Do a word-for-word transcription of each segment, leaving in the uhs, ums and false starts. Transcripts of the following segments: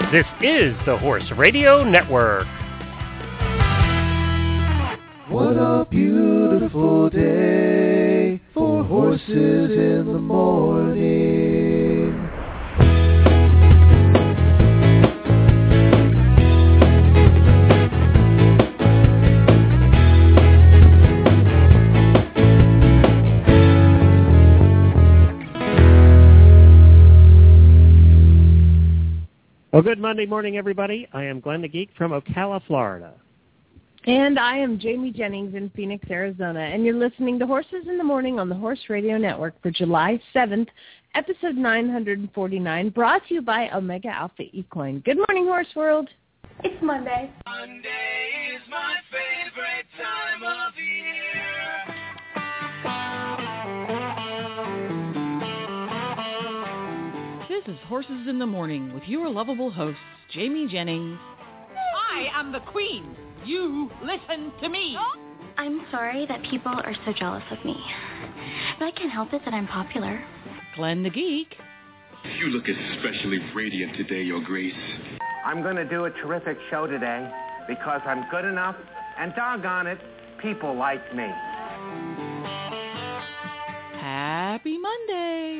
This is the Horse Radio Network. What a beautiful day for horses in the morning. Well, good Monday morning, everybody. I am Glenn the Geek from Ocala, Florida. And I am Jamie Jennings in Phoenix, Arizona. And you're listening to Horses in the Morning on the Horse Radio Network for July seventh, episode nine forty-nine, brought to you by Omega Alpha Equine. Good morning, Horse World. It's Monday. Monday is my favorite time of year. This is Horses in the Morning with your lovable hosts, Jamie Jennings. I am the queen. You listen to me. I'm sorry that people are so jealous of me, but I can't help it that I'm popular. Glenn the Geek. You look especially radiant today, Your Grace. I'm going to do a terrific show today because I'm good enough, and doggone it, people like me. Happy Monday.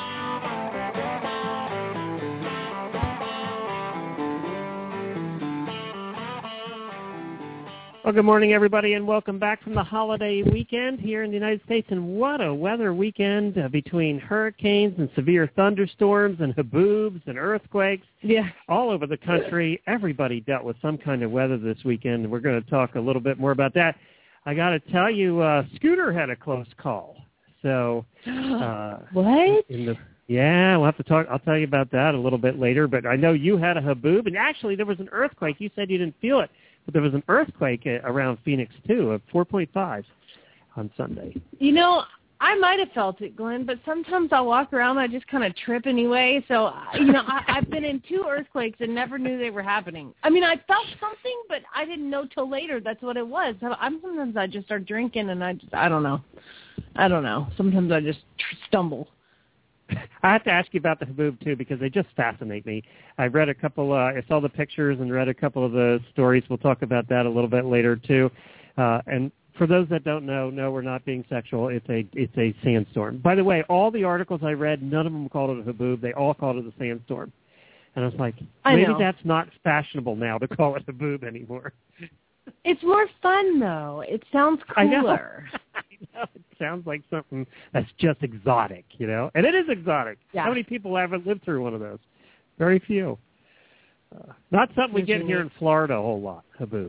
Well, good morning, everybody, and welcome back from the holiday weekend here in the United States. And what a weather weekend uh, between hurricanes and severe thunderstorms and haboobs and earthquakes. Yeah. All over the country. Everybody dealt with some kind of weather this weekend, and we're going to talk a little bit more about that. I got to tell you, uh, Scooter had a close call. So, uh, what? In the, yeah, we'll have to talk. I'll tell you about that a little bit later. But I know you had a haboob, and actually there was an earthquake. You said you didn't feel it. But there was an earthquake around Phoenix, too, of four point five on Sunday. You know, I might have felt it, Glenn, but sometimes I'll walk around and I just kind of trip anyway. So, you know, I, I've been in two earthquakes and never knew they were happening. I mean, I felt something, but I didn't know till later that's what it was. I'm Sometimes I just start drinking and I just, I don't know. I don't know. Sometimes I just tr- stumble. I have to ask you about the haboob, too, because they just fascinate me. I read a couple, uh, I saw the pictures and read a couple of the stories. We'll talk about that a little bit later, too. Uh, and for those that don't know, no, we're not being sexual. It's a it's a sandstorm. By the way, all the articles I read, none of them called it a haboob. They all called it a sandstorm. And I was like, maybe that's not fashionable now to call it a haboob anymore. It's more fun, though. It sounds cooler. I know. I know. It sounds like something that's just exotic, you know? And it is exotic. Yeah. How many people haven't lived through one of those? Very few. Uh, not something we get here in Florida a whole lot, haboobs.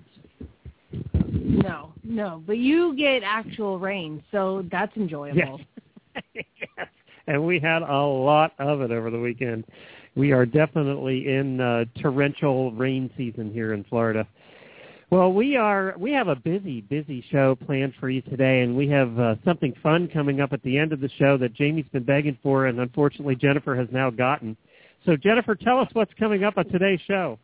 No, no. But you get actual rain, so that's enjoyable. Yes. Yes. And we had a lot of it over the weekend. We are definitely in uh, torrential rain season here in Florida. Well, we are. We have a busy, busy show planned for you today, and we have uh, something fun coming up at the end of the show that Jamie's been begging for, and unfortunately Jennifer has now gotten. So, Jennifer, tell us what's coming up on today's show.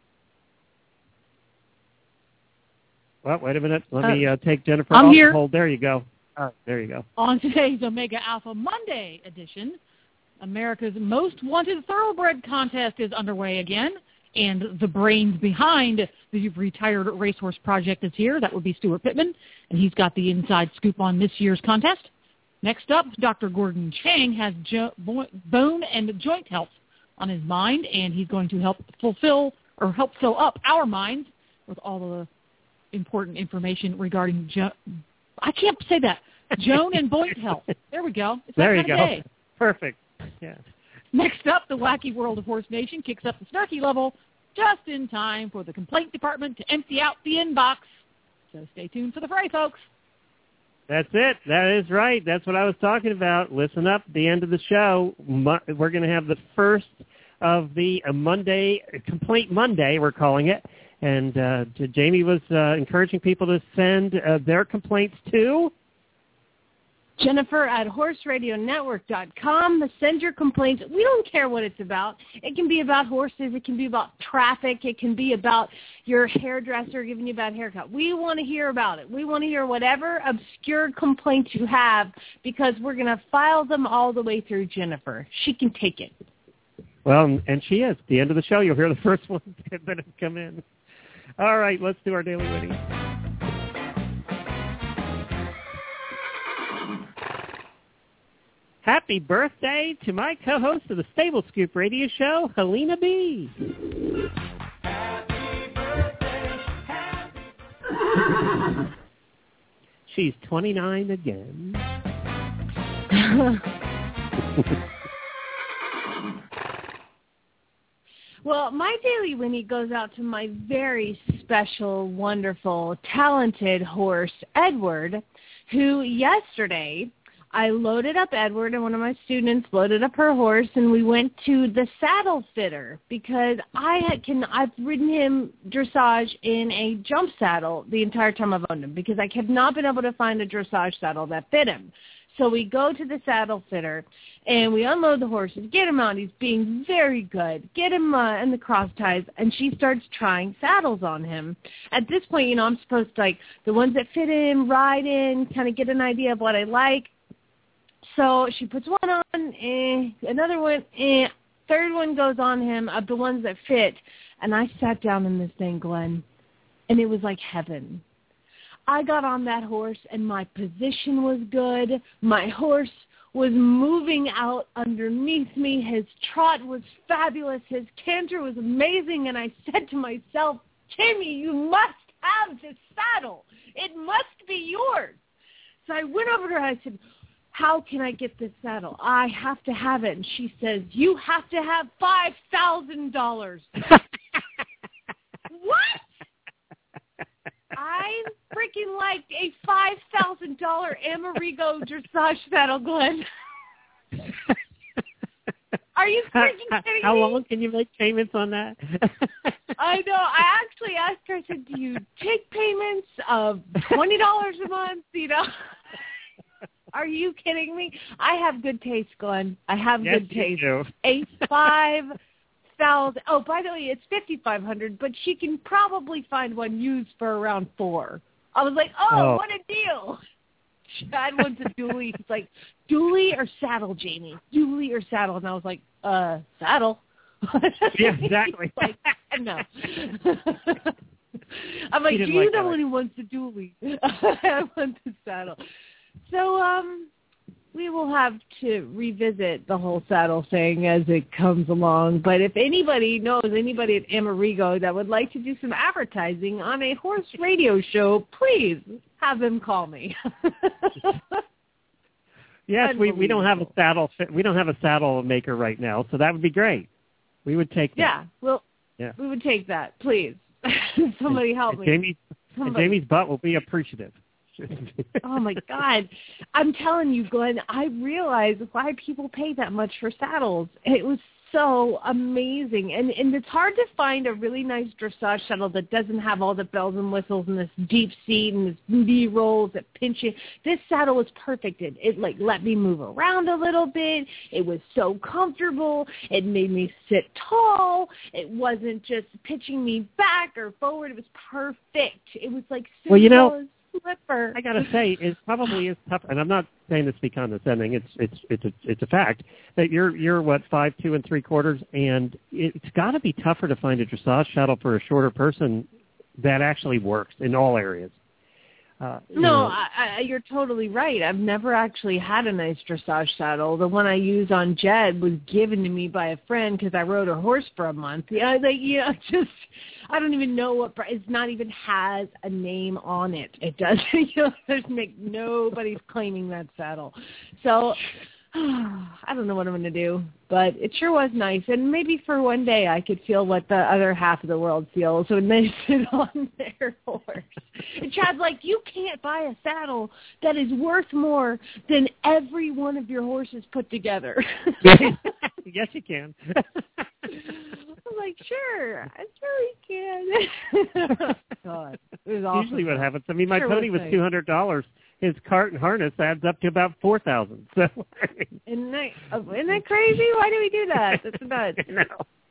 Well, wait a minute. Let uh, me uh, take Jennifer I'm off here. the hold. There you go. Uh, there you go. On today's Omega Alpha Monday edition, America's Most Wanted Thoroughbred contest is underway again. And the brains behind the Retired Racehorse Project is here. That would be Stuart Pittman, and he's got the inside scoop on this year's contest. Next up, Doctor Gordon Chang has jo- bone and joint health on his mind, and he's going to help fulfill or help fill up our minds with all the important information regarding jo- I can't say that. Joan and joint health. There we go. It's there you that go. kind of day. Perfect. Yeah. Next up, the Wacky World of Horse Nation kicks up the snarky level just in time for the complaint department to empty out the inbox. So stay tuned for the fray, folks. That's it. That is right. That's what I was talking about. Listen up. At the end of the show, we're going to have the first of the uh, Monday, Complaint Monday, we're calling it. And uh, Jamie was uh, encouraging people to send uh, their complaints to Jennifer at horse radio network dot com. Send your complaints. We don't care what it's about. It can be about horses. It can be about traffic. It can be about your hairdresser giving you a bad haircut. We want to hear about it. We want to hear whatever obscure complaints you have because we're going to file them all the way through Jennifer. She can take it. Well, and she is. At the end of the show, you'll hear the first one that have come in. All right, let's do our Daily Witty. Happy birthday to my co-host of the Stable Scoop Radio Show, Helena B. Happy birthday. Happy... She's twenty-nine again. Well, my Daily Winnie goes out to my very special, wonderful, talented horse, Edward, who yesterday I loaded up Edward, and one of my students loaded up her horse, and we went to the saddle fitter because I had, can I've ridden him dressage in a jump saddle the entire time I've owned him because I have not been able to find a dressage saddle that fit him. So we go to the saddle fitter, and we unload the horses, get him out. He's being very good. Get him uh, in the cross ties, and she starts trying saddles on him. At this point, you know, I'm supposed to, like, the ones that fit him, ride in, kind of get an idea of what I like. So she puts one on, eh, another one, eh, third one goes on him of the ones that fit, and I sat down in this thing, Glenn, and it was like heaven. I got on that horse, and my position was good. My horse was moving out underneath me. His trot was fabulous. His canter was amazing, and I said to myself, Timmy, you must have this saddle. It must be yours. So I went over to her, and I said, how can I get this saddle? I have to have it. And she says, you have to have five thousand dollars. What? I freaking liked a five thousand dollars Amerigo dressage saddle, Glenn. Are you freaking kidding How me? How long can you make payments on that? I know. I actually asked her, I said, do you take payments of twenty dollars a month, you know? Are you kidding me? I have good taste, Glenn. I have yes, good taste. You do. A five thousand. Oh, by the way, it's fifty five hundred, but she can probably find one used for around four. I was like, oh, oh. what a deal! Chad wants a dually. He's like, dually or saddle, Jamie? Dually or saddle? And I was like, uh, saddle. Yeah, exactly. Like, no. I'm like, you the one who wants the dually. I want the saddle. So um, we will have to revisit the whole saddle thing as it comes along. But if anybody knows anybody at Amerigo that would like to do some advertising on a horse radio show, please have them call me. Yes, we, we don't have a saddle we don't have a saddle maker right now, so that would be great. We would take that. Yeah, well, yeah. we would take that, please. Somebody and, help and me. Jamie, Somebody. and Jamie's butt will be appreciative. Oh, my God. I'm telling you, Glenn, I realized why people pay that much for saddles. It was so amazing. And and it's hard to find a really nice dressage saddle that doesn't have all the bells and whistles and this deep seat and this knee rolls that pinch you. This saddle was perfect. It, it, like, let me move around a little bit. It was so comfortable. It made me sit tall. It wasn't just pitching me back or forward. It was perfect. It was like well, you know, slipper. I gotta say, it probably is tough, and I'm not saying this to be condescending. It's it's it's a, it's a fact that you're you're what five two and three quarters, and it's got to be tougher to find a dressage saddle for a shorter person that actually works in all areas. Uh, no, I, I, you're totally right. I've never actually had a nice dressage saddle. The one I use on Jed was given to me by a friend because I rode a horse for a month. Yeah, like you know, just I don't even know what. It's not even has a name on it. It doesn't. You know, there's make nobody's claiming that saddle. So I don't know what I'm going to do, but it sure was nice. And maybe for one day I could feel what the other half of the world feels when they sit on their horse. And Chad's like, you can't buy a saddle that is worth more than every one of your horses put together. Yes, you can. I'm like, sure, I sure can. God, it was awesome. Usually what happens, I mean, my sure pony was, was two hundred dollars. His cart and harness adds up to about four thousand dollars. So, isn't that, isn't that crazy? Why do we do that? That's nuts. No.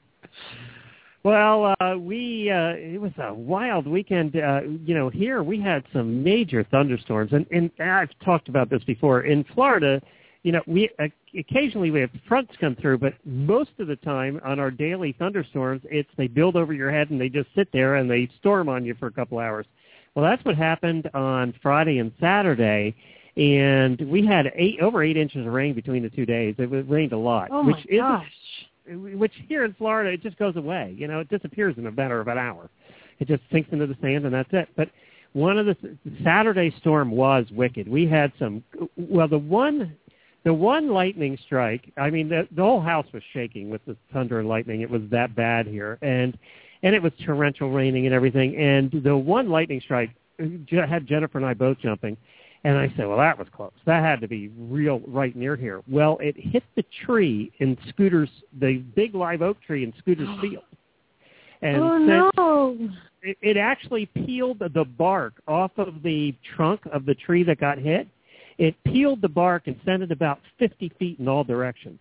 Well, uh, we uh, it was a wild weekend. Uh, you know, here we had some major thunderstorms, and, and I've talked about this before. In Florida, you know, we uh, occasionally we have fronts come through, but most of the time on our daily thunderstorms, it's they build over your head and they just sit there and they storm on you for a couple hours. Well, that's what happened on Friday and Saturday, and we had eight over eight inches of rain between the two days. It rained a lot. Oh which my gosh! Which here in Florida, it just goes away. You know, it disappears in a matter of an hour. It just sinks into the sand, and that's it. But one of the Saturday storm was wicked. We had some. Well, the one, the one lightning strike. I mean, the, the whole house was shaking with the thunder and lightning. It was that bad here, and and it was torrential raining and everything. And the one lightning strike had Jennifer and I both jumping. And I said, well, that was close. That had to be real right near here. Well, it hit the tree in Scooter's, the big live oak tree in Scooter's field. And oh, no. It, it actually peeled the bark off of the trunk of the tree that got hit. It peeled the bark and sent it about fifty feet in all directions.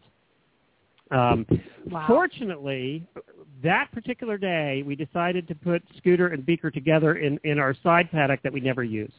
Um, wow. Fortunately, that particular day, we decided to put Scooter and Beaker together in, in our side paddock that we never use.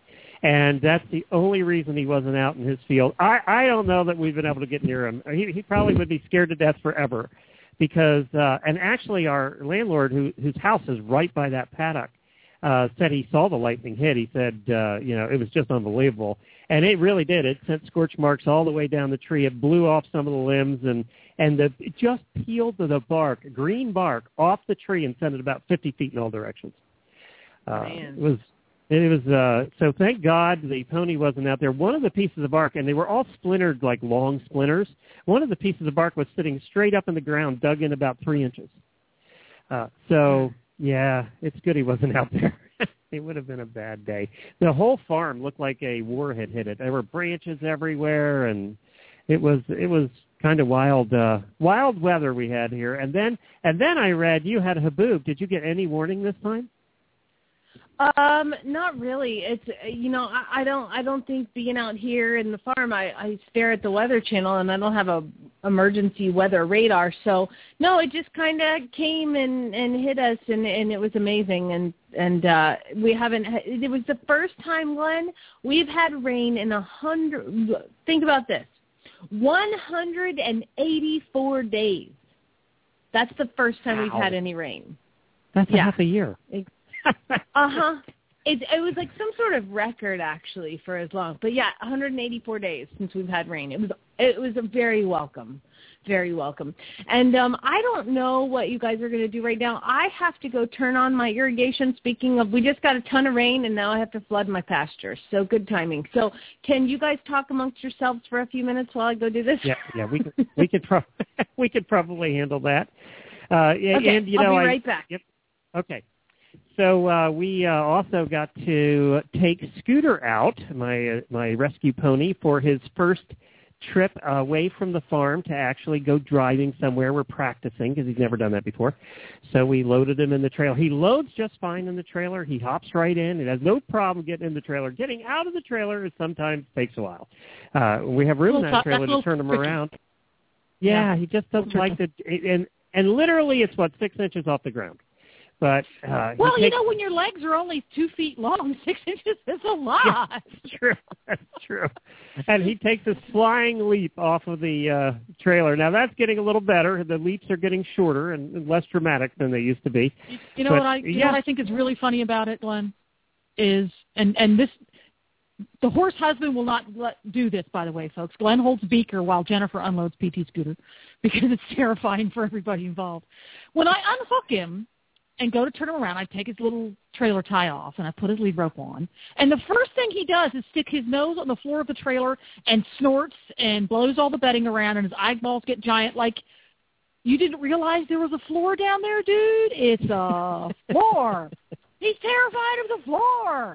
And that's the only reason he wasn't out in his field. I, I don't know that we've been able to get near him. He, he probably would be scared to death forever because, uh, and actually our landlord, who, whose house is right by that paddock, uh, said he saw the lightning hit. He said, uh, you know, it was just unbelievable. And it really did. It sent scorch marks all the way down the tree. It blew off some of the limbs and, and the, it just peeled the bark, green bark, off the tree and sent it about fifty feet in all directions. Uh, Man. It was... It was uh, so. Thank God the pony wasn't out there. One of the pieces of bark, and they were all splintered like long splinters. One of the pieces of bark was sitting straight up in the ground, dug in about three inches. Uh, so yeah, it's good he wasn't out there. It would have been a bad day. The whole farm looked like a war had hit it. There were branches everywhere, and it was it was kind of wild uh, wild weather we had here. And then and then I read you had a haboob. Did you get any warning this time? Um, not really. It's you know I, I don't I don't think being out here in the farm I, I stare at the Weather Channel and I don't have a emergency weather radar. So no, it just kind of came and, and hit us and, and it was amazing and and uh, we haven't. It was the first time, Glenn, we've had rain in a hundred. Think about this, one hundred and eighty-four days. That's the first time wow. we've had any rain. That's yeah. half a year. uh-huh. It, it was like some sort of record, actually, for as long. But, yeah, one hundred eighty-four days since we've had rain. It was it was a very welcome, very welcome. And um, I don't know what you guys are going to do right now. I have to go turn on my irrigation. Speaking of, we just got a ton of rain, and now I have to flood my pasture. So good timing. So can you guys talk amongst yourselves for a few minutes while I go do this? Yeah, yeah, we could, we could, pro- we could probably handle that. Uh, okay, and, you know, I'll be I, right back. Yep. Okay. So uh, we uh, also got to take Scooter out, my uh, my rescue pony, for his first trip away from the farm to actually go driving somewhere. We're practicing because he's never done that before. So we loaded him in the trailer. He loads just fine in the trailer. He hops right in. It has no problem getting in the trailer. Getting out of the trailer is sometimes takes a while. Uh, we have room in that trailer to turn him tricky. around. Yeah, he just doesn't like to. And, and literally it's, what, six inches off the ground. But uh, well, takes, you know, when your legs are only two feet long, six inches is a lot. Yeah, that's true. That's true. And he takes a flying leap off of the uh, trailer. Now that's getting a little better. The leaps are getting shorter and less dramatic than they used to be. You know but, what I? You yeah. know what I think is really funny about it, Glenn, is and and this. The horse husband will not let, do this, by the way, folks. Glenn holds Beaker while Jennifer unloads P T Scooter because it's terrifying for everybody involved. When I unhook him and go to turn him around, I take his little trailer tie off, and I put his lead rope on. And the first thing he does is stick his nose on the floor of the trailer and snorts and blows all the bedding around, and his eyeballs get giant. Like, you didn't realize there was a floor down there, dude? It's a floor. He's terrified of the floor.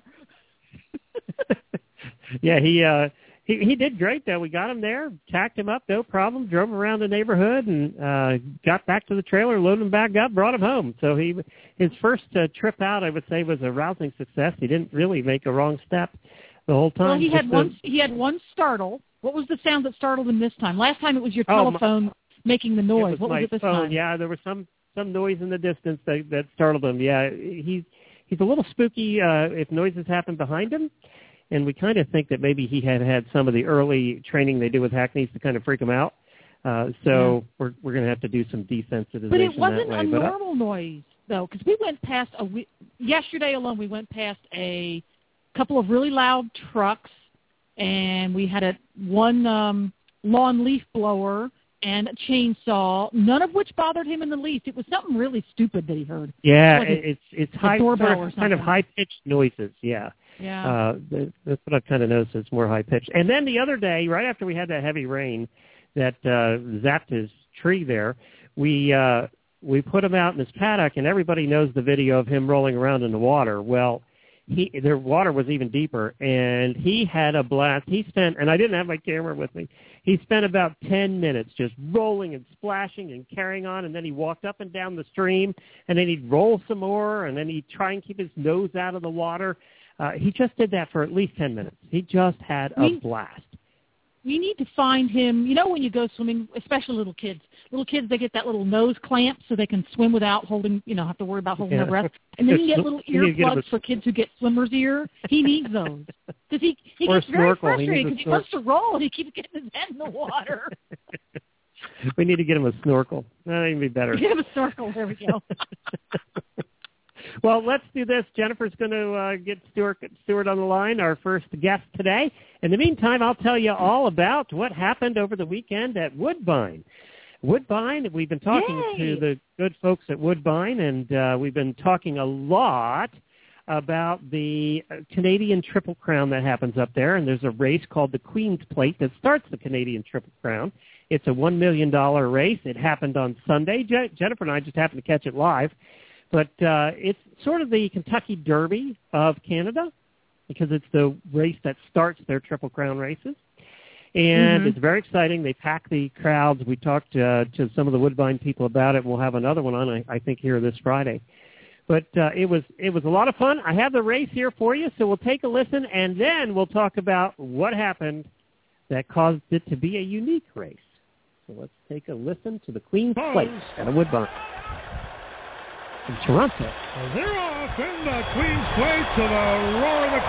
yeah, he uh, he he did great, though. We got him there, tacked him up, no problem, drove him around the neighborhood, and uh, got back to the trailer, loaded him back up, brought him home. So he his first uh, trip out, I would say, was a rousing success. He didn't really make a wrong step the whole time. Well, he had the, one. He had one startle. What was the sound that startled him this time? Last time it was your oh, telephone my, making the noise. was What was my it this phone. time? Yeah, there was some some noise in the distance that, that startled him. Yeah, he's he's a little spooky uh, if noises happen behind him. and we kind of think that maybe he had had some of the early training they do with Hackneys to kind of freak him out. Uh, so yeah. we're we're going to have to do some desensitization But it wasn't that way. a but normal I, noise, though, because we went past, a we, yesterday alone, we went past a couple of really loud trucks, and we had a one um, lawn leaf blower and a chainsaw, none of which bothered him in the least. It was something really stupid that he heard. Yeah, like it's a, it's high, sort of, kind of high-pitched noises, yeah. Yeah. Uh, that's what I've kind of noticed. It's more high-pitched. And then the other day, right after we had that heavy rain that uh, zapped his tree there, we uh, we put him out in his paddock, and everybody knows the video of him rolling around in the water. Well, he the water was even deeper, and he had a blast. He spent, and I didn't have my camera with me, he spent about ten minutes just rolling and splashing and carrying on, and then he walked up and down the stream, and then he'd roll some more, and then he'd try and keep his nose out of the water. Uh, he just did that for at least ten minutes. He just had a we, blast. We need to find him. You know when you go swimming, especially little kids, little kids, they get that little nose clamp so they can swim without holding, you know, have to worry about holding yeah. their breath. And then you get little earplugs a... for kids who get swimmer's ear. He needs those. Because he, he or gets very snorkel. frustrated because he, he wants to roll and he keeps getting his head in the water. We need to get him a snorkel. That'd even be better. Get him a snorkel. There we go. Well, let's do this. Jennifer's going to uh, get Stuart, Stuart on the line, our first guest today. In the meantime, I'll tell you all about what happened over the weekend at Woodbine. Woodbine, we've been talking Yay. to the good folks at Woodbine, and uh, we've been talking a lot about the Canadian Triple Crown that happens up there, and there's a race called the Queen's Plate that starts the Canadian Triple Crown. It's a one million dollars race. It happened on Sunday. Je- Jennifer and I just happened to catch it live. But uh, it's sort of the Kentucky Derby of Canada because it's the race that starts their Triple Crown races. And mm-hmm. it's very exciting. They pack the crowds. We talked uh, to some of the Woodbine people about it, and we'll have another one on, I, I think, here this Friday. But uh, it was it was a lot of fun. I have the race here for you, so we'll take a listen, and then we'll talk about what happened that caused it to be a unique race. So let's take a listen to the Queen's Plate at a Woodbine. In Toronto. Well, they're off in the Queen's Plate to the roar of the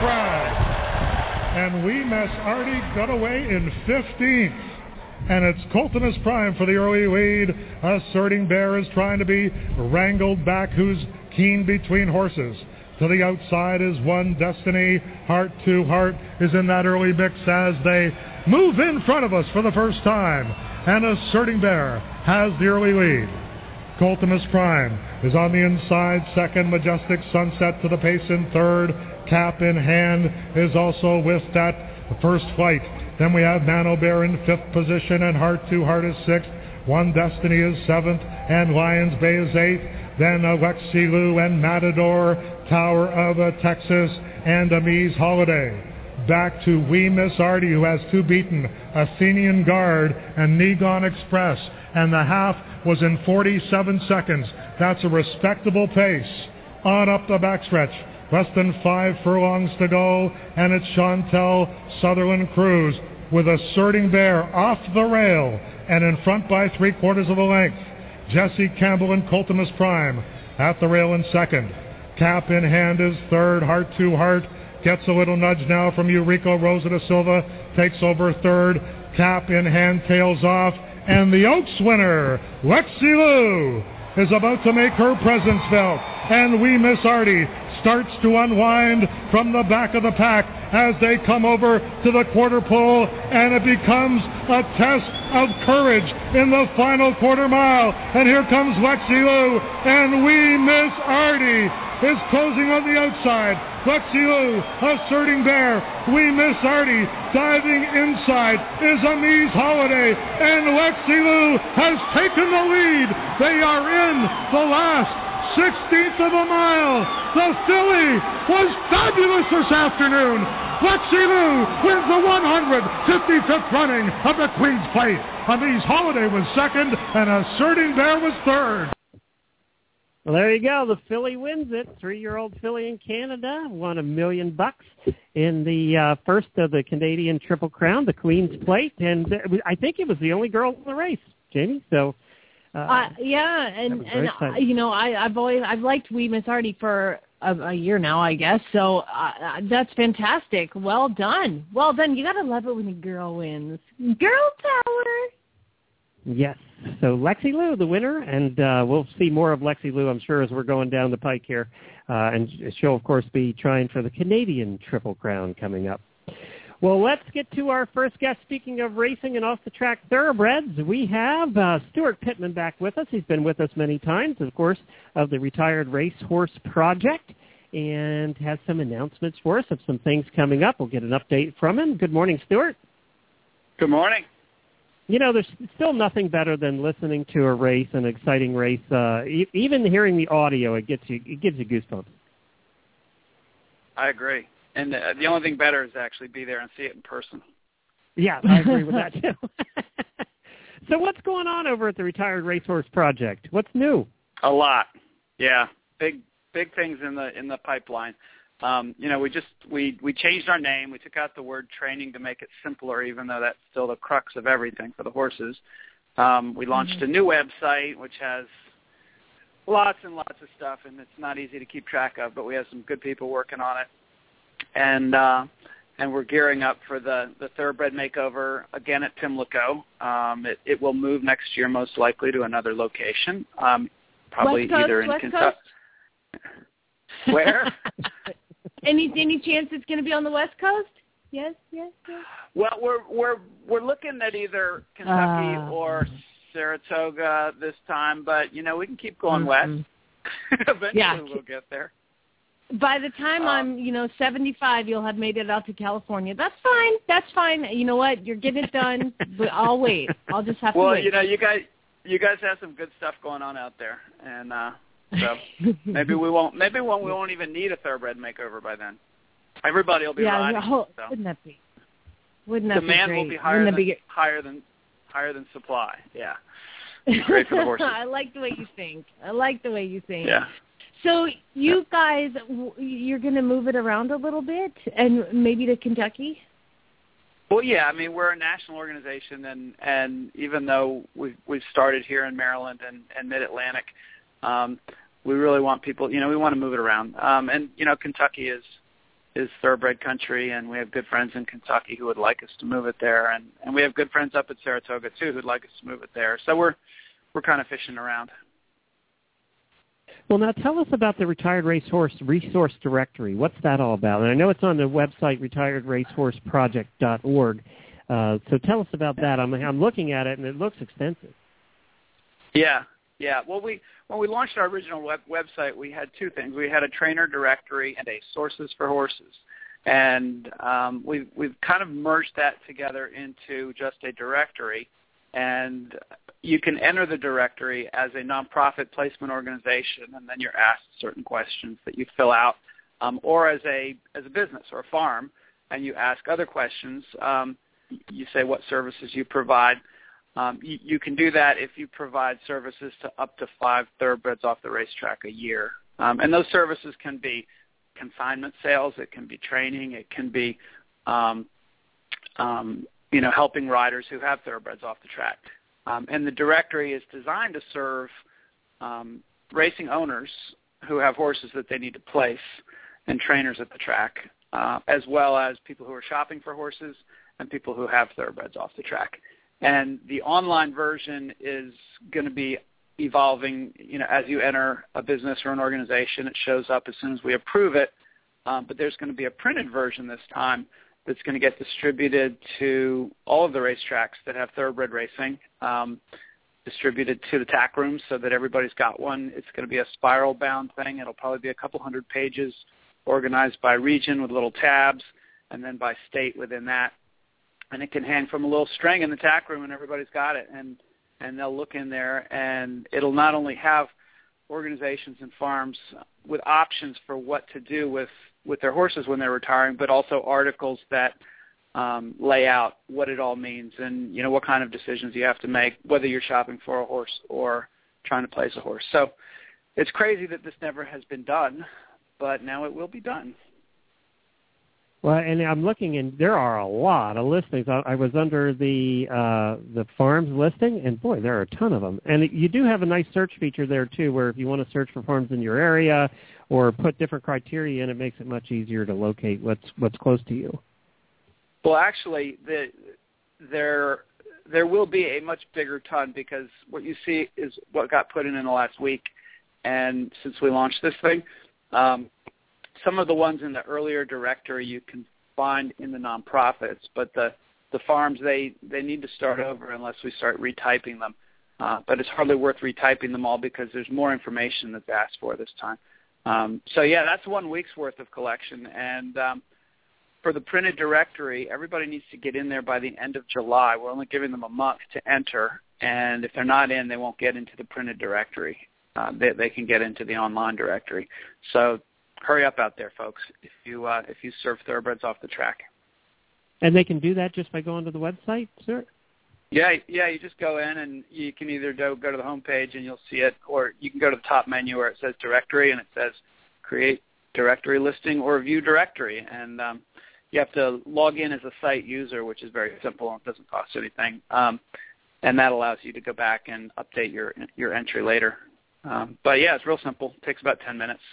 crowd. And Wee Miss Artie got away in fifteenth. And it's Coltonus Prime for the early lead. Asserting Bear is trying to be wrangled back, who's keen between horses. To the outside is One Destiny. Heart to Heart is in that early mix as they move in front of us for the first time. And Asserting Bear has the early lead. Coltonus Prime is on the inside. Second, Majestic Sunset to the pace in third. Cap in Hand is also with that first flight. Then we have Nano Bear in fifth position, and Heart to Heart is sixth. One Destiny is seventh, and Lions Bay is eighth. Then Alexi Lou and Matador, Tower of uh, Texas, and Amise Holiday. Back to Wee Miss Artie, who has two beaten, Athenian Guard and Negon Express. And the half was in forty-seven seconds. That's a respectable pace. On up the backstretch. Less than five furlongs to go, and it's Chantel Sutherland Cruz with Asserting Bear off the rail and in front by three quarters of a length. Jesse Campbell and Coltonus Prime at the rail in second. Cap in Hand is third. Heart to Heart gets a little nudge now from Eurico Rosa da Silva, takes over third. Cap in Hand tails off, and the Oaks winner, Lexi Lou, is about to make her presence felt. And Wee Miss Artie starts to unwind from the back of the pack as they come over to the quarter pole, and it becomes a test of courage in the final quarter mile. And here comes Lexi Lou, and Wee Miss Artie is closing on the outside. Lexi Lou, Asserting Bear, Wee Miss Artie diving inside is Amise Holiday, and Lexi Lou has taken the lead. They are in the last sixteenth of a mile. The filly was fabulous this afternoon. Lexi Lou wins the one hundred fifty-fifth running of the Queen's Plate. Amise Holiday was second, and Asserting Bear was third. Well, there you go. The filly wins it. Three-year-old filly in Canada won a million bucks in the uh, first of the Canadian Triple Crown, the Queen's Plate, and I think it was the only girl in the race, Jamie. So, uh, uh, yeah, and and uh, you know, I, I've always I've liked Wee Miss Artie for a, a year now, I guess. So uh, that's fantastic. Well done. Well done. You got to love it when a girl wins. Girl power. Yes. So Lexi Liu, the winner, and uh, we'll see more of Lexi Liu, I'm sure, as we're going down the pike here. Uh, and she'll, of course, be trying for the Canadian Triple Crown coming up. Well, let's get to our first guest. Speaking of racing and off-the-track thoroughbreds, we have uh, Stuart Pittman back with us. He's been with us many times, of course, of the Retired Racehorse Project, and has some announcements for us of some things coming up. We'll get an update from him. Good morning, Stuart. Good morning. You know, there's still nothing better than listening to a race, an exciting race. Uh, e- even hearing the audio, it gets you, it gives you goosebumps. I agree. And uh, the only thing better is to actually be there and see it in person. Yeah, I agree with that, too. So what's going on over at the Retired Racehorse Project? What's new? A lot. Yeah, big big things in the in the pipeline. Um, you know, we just we, we changed our name. We took out the word training to make it simpler, even though that's still the crux of everything for the horses. Um, we launched mm-hmm. a new website, which has lots and lots of stuff, and it's not easy to keep track of, but we have some good people working on it. And uh, and we're gearing up for the, the Thoroughbred Makeover again at Pimlico. Um, it, it will move next year most likely to another location, um, probably West Coast, either in West Kentucky. Where? Any any chance it's going to be on the West Coast? Yes, yes, yes. Well, we're we're we're looking at either Kentucky uh, or Saratoga this time, but you know we can keep going mm-hmm. west. Eventually, yeah. we'll get there. By the time um, I'm, you know, seventy-five, you'll have made it out to California. That's fine. That's fine. You know what? You're getting it done, but I'll wait. I'll just have well, to wait. Well, you know, you guys, you guys have some good stuff going on out there, and uh, so maybe we won't. Maybe we won't, we won't even need a Thoroughbred Makeover by then. Everybody will be yeah, riding. Oh, so. Wouldn't that be? Wouldn't that Demand be great? will be higher than, be... higher than higher than supply. Yeah, it's great for the horses. I like the way you think. I like the way you think. Yeah. So you guys, you're going to move it around a little bit, and maybe to Kentucky? Well, yeah. I mean, we're a national organization, and, and even though we've, we've started here in Maryland and, and Mid-Atlantic, um, we really want people, you know, we want to move it around. Um, and, you know, Kentucky is is thoroughbred country, and we have good friends in Kentucky who would like us to move it there. And, and we have good friends up at Saratoga, too, who'd like us to move it there. So we're we're kind of fishing around. Well, now tell us about the Retired Racehorse Resource Directory. What's that all about? And I know it's on the website retired racehorse project dot org. Uh, so tell us about that. I'm, I'm looking at it, and it looks extensive. Yeah, yeah. Well, we when we launched our original web, website, we had two things. We had a trainer directory and a sources for horses. And um, we've, we've kind of merged that together into just a directory. And you can enter the directory as a nonprofit placement organization, and then you're asked certain questions that you fill out, um, or as a as a business or a farm, and you ask other questions. Um, you say what services you provide. Um, you, you can do that if you provide services to up to five thoroughbreds off the racetrack a year, um, and those services can be consignment sales, it can be training, it can be um, um, you know, helping riders who have thoroughbreds off the track. Um, and the directory is designed to serve um, racing owners who have horses that they need to place and trainers at the track, uh, as well as people who are shopping for horses and people who have thoroughbreds off the track. And the online version is going to be evolving, you know, as you enter a business or an organization. It shows up as soon as we approve it. Um, but there's going to be a printed version this time that's going to get distributed to all of the racetracks that have thoroughbred racing, um, distributed to the tack rooms so that everybody's got one. It's going to be a spiral-bound thing. It'll probably be a couple hundred pages organized by region with little tabs, and then by state within that. And it can hang from a little string in the tack room, and everybody's got it. And, and they'll look in there, and it'll not only have organizations and farms with options for what to do with with their horses when they're retiring, but also articles that um, lay out what it all means and, you know, what kind of decisions you have to make, whether you're shopping for a horse or trying to place a horse. So it's crazy that this never has been done, but now it will be done. Well, and I'm looking, and there are a lot of listings. I, I was under the uh, the farms listing, and boy, there are a ton of them. And you do have a nice search feature there, too, where if you want to search for farms in your area or put different criteria in, it makes it much easier to locate what's what's close to you. Well, actually, the, there there will be a much bigger ton, because what you see is what got put in in the last week. And since we launched this thing, um, some of the ones in the earlier directory you can find in the nonprofits, but the, the farms, they, they need to start over unless we start retyping them. Uh, but it's hardly worth retyping them all because there's more information that's asked for this time. Um, so, yeah, that's one week's worth of collection. And um, for the printed directory, everybody needs to get in there by the end of July. We're only giving them a month to enter, and if they're not in, they won't get into the printed directory. Uh, they, they can get into the online directory. So hurry up out there, folks, if you uh, if you serve thoroughbreds off the track. And they can do that just by going to the website, sir? Yeah, yeah. You just go in, and you can either do, go to the home page and you'll see it, or you can go to the top menu where it says directory, and it says create directory listing or view directory. And um, you have to log in as a site user, which is very simple and it doesn't cost anything. Um, and that allows you to go back and update your your entry later. Um, but, yeah, it's real simple. It takes about ten minutes.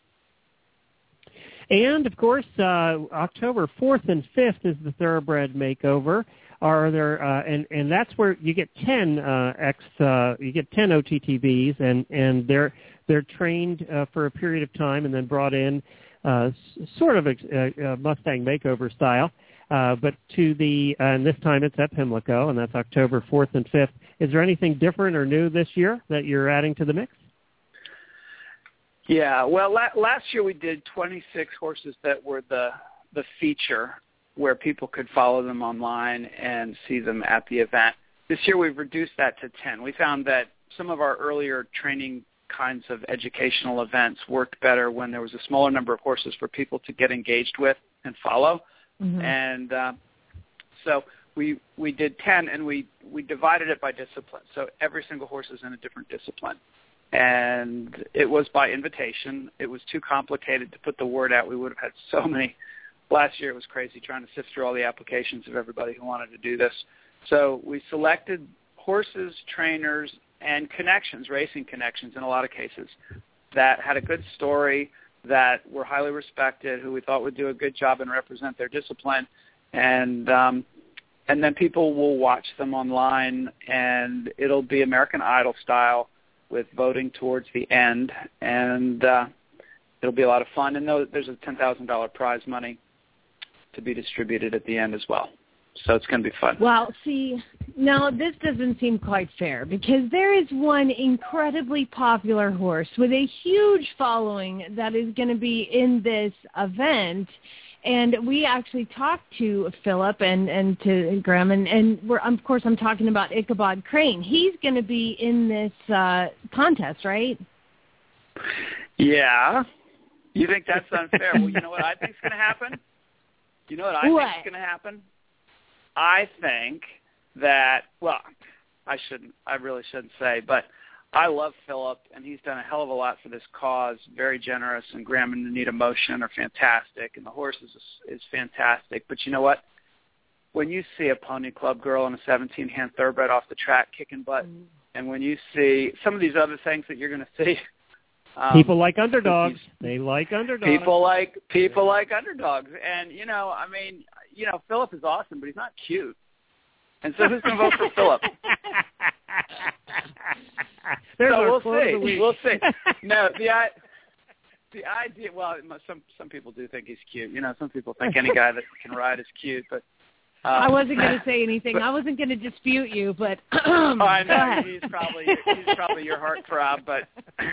And, of course, uh, October fourth and fifth is the Thoroughbred Makeover. Are there uh, and and that's where you get ten uh, X uh, you get ten O T T Bs, and, and they're they're trained uh, for a period of time and then brought in uh, sort of a, a Mustang makeover style. Uh, but to the uh, and this time it's at Pimlico, and that's October fourth and fifth. Is there anything different or new this year that you're adding to the mix? Yeah, well, la- last year we did twenty-six horses that were the the feature, where people could follow them online and see them at the event. This year we've reduced that to ten. We found that some of our earlier training kinds of educational events worked better when there was a smaller number of horses for people to get engaged with and follow. Mm-hmm. And uh, so we we did ten, and we, we divided it by discipline. So every single horse is in a different discipline. And it was by invitation. It was too complicated to put the word out. We would have had so many. Last year it was crazy trying to sift through all the applications of everybody who wanted to do this. So we selected horses, trainers, and connections, racing connections in a lot of cases, that had a good story, that were highly respected, who we thought would do a good job and represent their discipline. And um, and then people will watch them online, and it'll be American Idol style with voting towards the end. And uh, it'll be a lot of fun. And there's a ten thousand dollars prize money to be distributed at the end as well. So it's going to be fun. Well, see, now this doesn't seem quite fair, because there is one incredibly popular horse with a huge following that is going to be in this event. And we actually talked to Philip and, and to Graham, and, and we're, of course I'm talking about Ichabod Crane. He's going to be in this uh, contest, right? Yeah. You think that's unfair? Well, you know what I think is going to happen? You know what I what? think is going to happen? I think that, well, I shouldn't, I really shouldn't say, but I love Philip, and he's done a hell of a lot for this cause, very generous, and Graham and Anita Motion are fantastic, and the horse is, is fantastic. But you know what? When you see a Pony Club girl and a seventeen-hand thoroughbred off the track kicking butt, mm. and when you see some of these other things that you're going to see, Um, people like underdogs. They like underdogs. People like people like underdogs, and you know, I mean, you know, Philip is awesome, but he's not cute. And so, who's going to vote for Philip? So we'll see. We'll see. No, the the idea. Well, some some people do think he's cute. You know, some people think any guy that can ride is cute, but. Um, I wasn't going to say anything. But, I wasn't going to dispute you, but oh, I know he's probably he's probably your heartthrob, but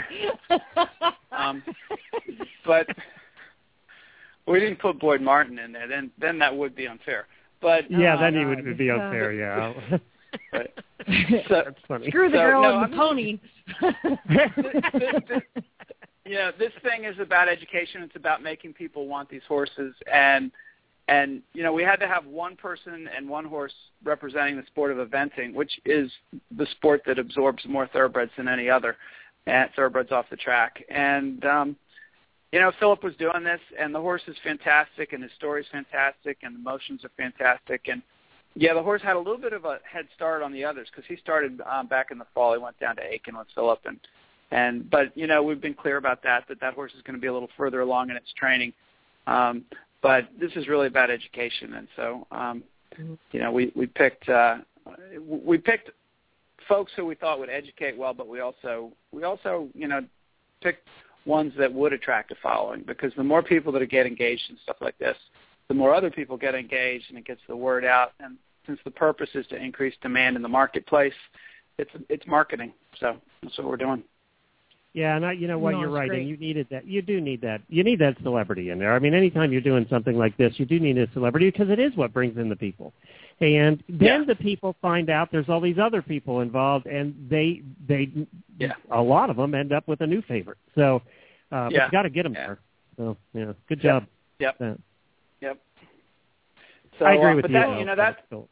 um, but we didn't put Boyd Martin in there. Then then that would be unfair. But yeah, uh, then he would be unfair. Yeah. But, so, that's funny. Screw the so, girl no, and the pony. this, this, this, you know, this thing is about education. It's about making people want these horses. And, and you know, we had to have one person and one horse representing the sport of eventing, which is the sport that absorbs more thoroughbreds than any other, and thoroughbreds off the track. And, um, you know, Philip was doing this, and the horse is fantastic, and his story is fantastic, and the motions are fantastic. And, yeah, the horse had a little bit of a head start on the others because he started um, back in the fall. He went down to Aiken with Philip, and And but you know, we've been clear about that. That that horse is going to be a little further along in its training. Um, but this is really about education, and so um, you know, we we picked uh, we picked folks who we thought would educate well, but we also we also you know picked ones that would attract a following, because the more people that get engaged in stuff like this, the more other people get engaged, and it gets the word out. And since the purpose is to increase demand in the marketplace, it's it's marketing. So that's what we're doing. Yeah, and I, you know what, no, you're right, great. and you needed that. You do need that. You need that celebrity in there. I mean, anytime you're doing something like this, you do need a celebrity, because it is what brings in the people. And then yeah. the people find out there's all these other people involved, and they they yeah. a lot of them end up with a new favorite. So, uh, but yeah. you got to get them yeah. there. So, yeah, good job. Yep. Yeah. Yep. So, I agree uh, with but you. That, though. you know, that's cool.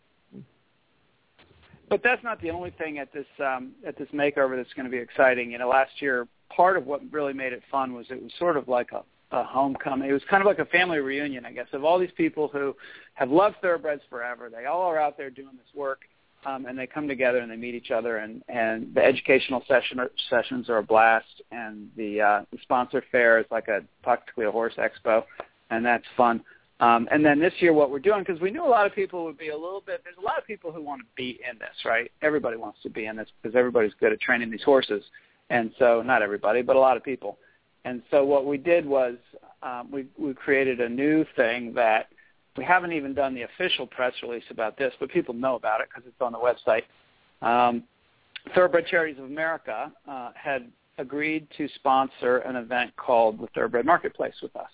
But that's not the only thing at this um, at this makeover that's going to be exciting. You know, last year, part of what really made it fun was it was sort of like a, a homecoming. It was kind of like a family reunion, I guess, of all these people who have loved thoroughbreds forever. They all are out there doing this work, um, and they come together and they meet each other. And, and the educational session sessions are a blast, and the, uh, the sponsor fair is like a practically a horse expo, and that's fun. Um, and then this year what we're doing, because we knew a lot of people would be a little bit, there's a lot of people who want to be in this, right? Everybody wants to be in this because everybody's good at training these horses. And so, not everybody, but a lot of people. And so what we did was um, we, we created a new thing that we haven't even done the official press release about this, but people know about it because it's on the website. Um, Thoroughbred Charities of America uh, had agreed to sponsor an event called the Thoroughbred Marketplace with us.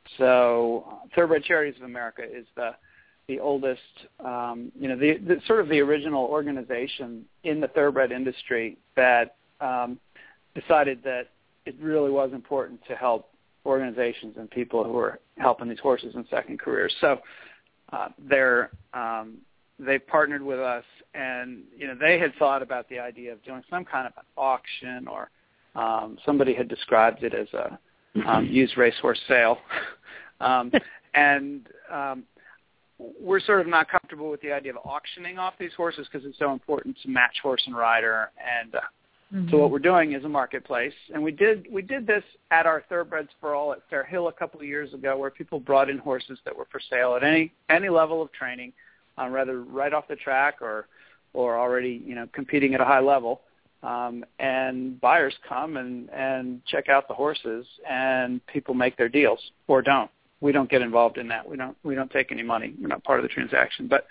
So uh, Thoroughbred Charities of America is the the oldest, um, you know, the, the sort of the original organization in the thoroughbred industry that um, decided that it really was important to help organizations and people who are helping these horses in second careers. So uh, they're um, they partnered with us, and you know, they had thought about the idea of doing some kind of an auction, or um, somebody had described it as a um, used racehorse sale. um, and um, we're sort of not comfortable with the idea of auctioning off these horses because it's so important to match horse and rider. And uh, mm-hmm. so what we're doing is a marketplace. And we did we did this at our Thoroughbreds for All at Fair Hill a couple of years ago, where people brought in horses that were for sale at any any level of training, um, rather right off the track or or already, you know, competing at a high level. Um, and buyers come and, and check out the horses, and people make their deals or don't. We don't get involved in that. We don't we don't take any money. We're not part of the transaction. But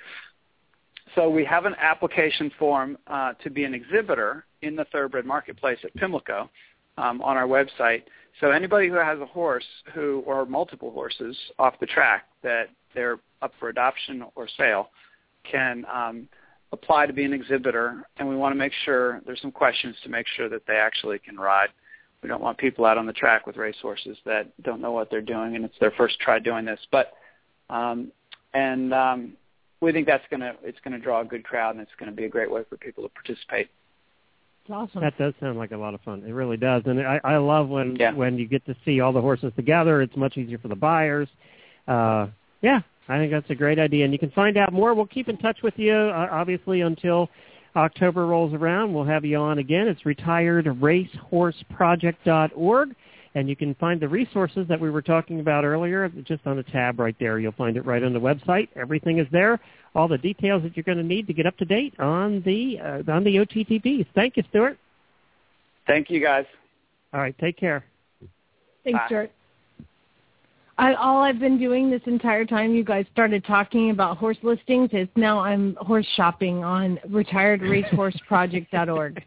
so we have an application form uh, to be an exhibitor in the Thoroughbred Marketplace at Pimlico um, on our website. So anybody who has a horse who or multiple horses off the track that they're up for adoption or sale can um, apply to be an exhibitor, and we want to make sure there's some questions to make sure that they actually can ride. We don't want people out on the track with racehorses that don't know what they're doing, and it's their first try doing this. But um, and um, we think that's gonna it's gonna draw a good crowd, and it's going to be a great way for people to participate. Awesome. That does sound like a lot of fun. It really does, and I, I love when yeah. when you get to see all the horses together. It's much easier for the buyers. Uh, yeah. I think that's a great idea, and you can find out more. We'll keep in touch with you, uh, obviously, until October rolls around. We'll have you on again. It's retired racehorse project dot org, and you can find the resources that we were talking about earlier just on a tab right there. You'll find it right on the website. Everything is there, all the details that you're going to need to get up to date on the uh, on the O T T Ps. Thank you, Stuart. Thank you, guys. All right, take care. Thanks, Bye. Stuart. I, all I've been doing this entire time you guys started talking about horse listings is now I'm horse shopping on retired racehorse project dot org.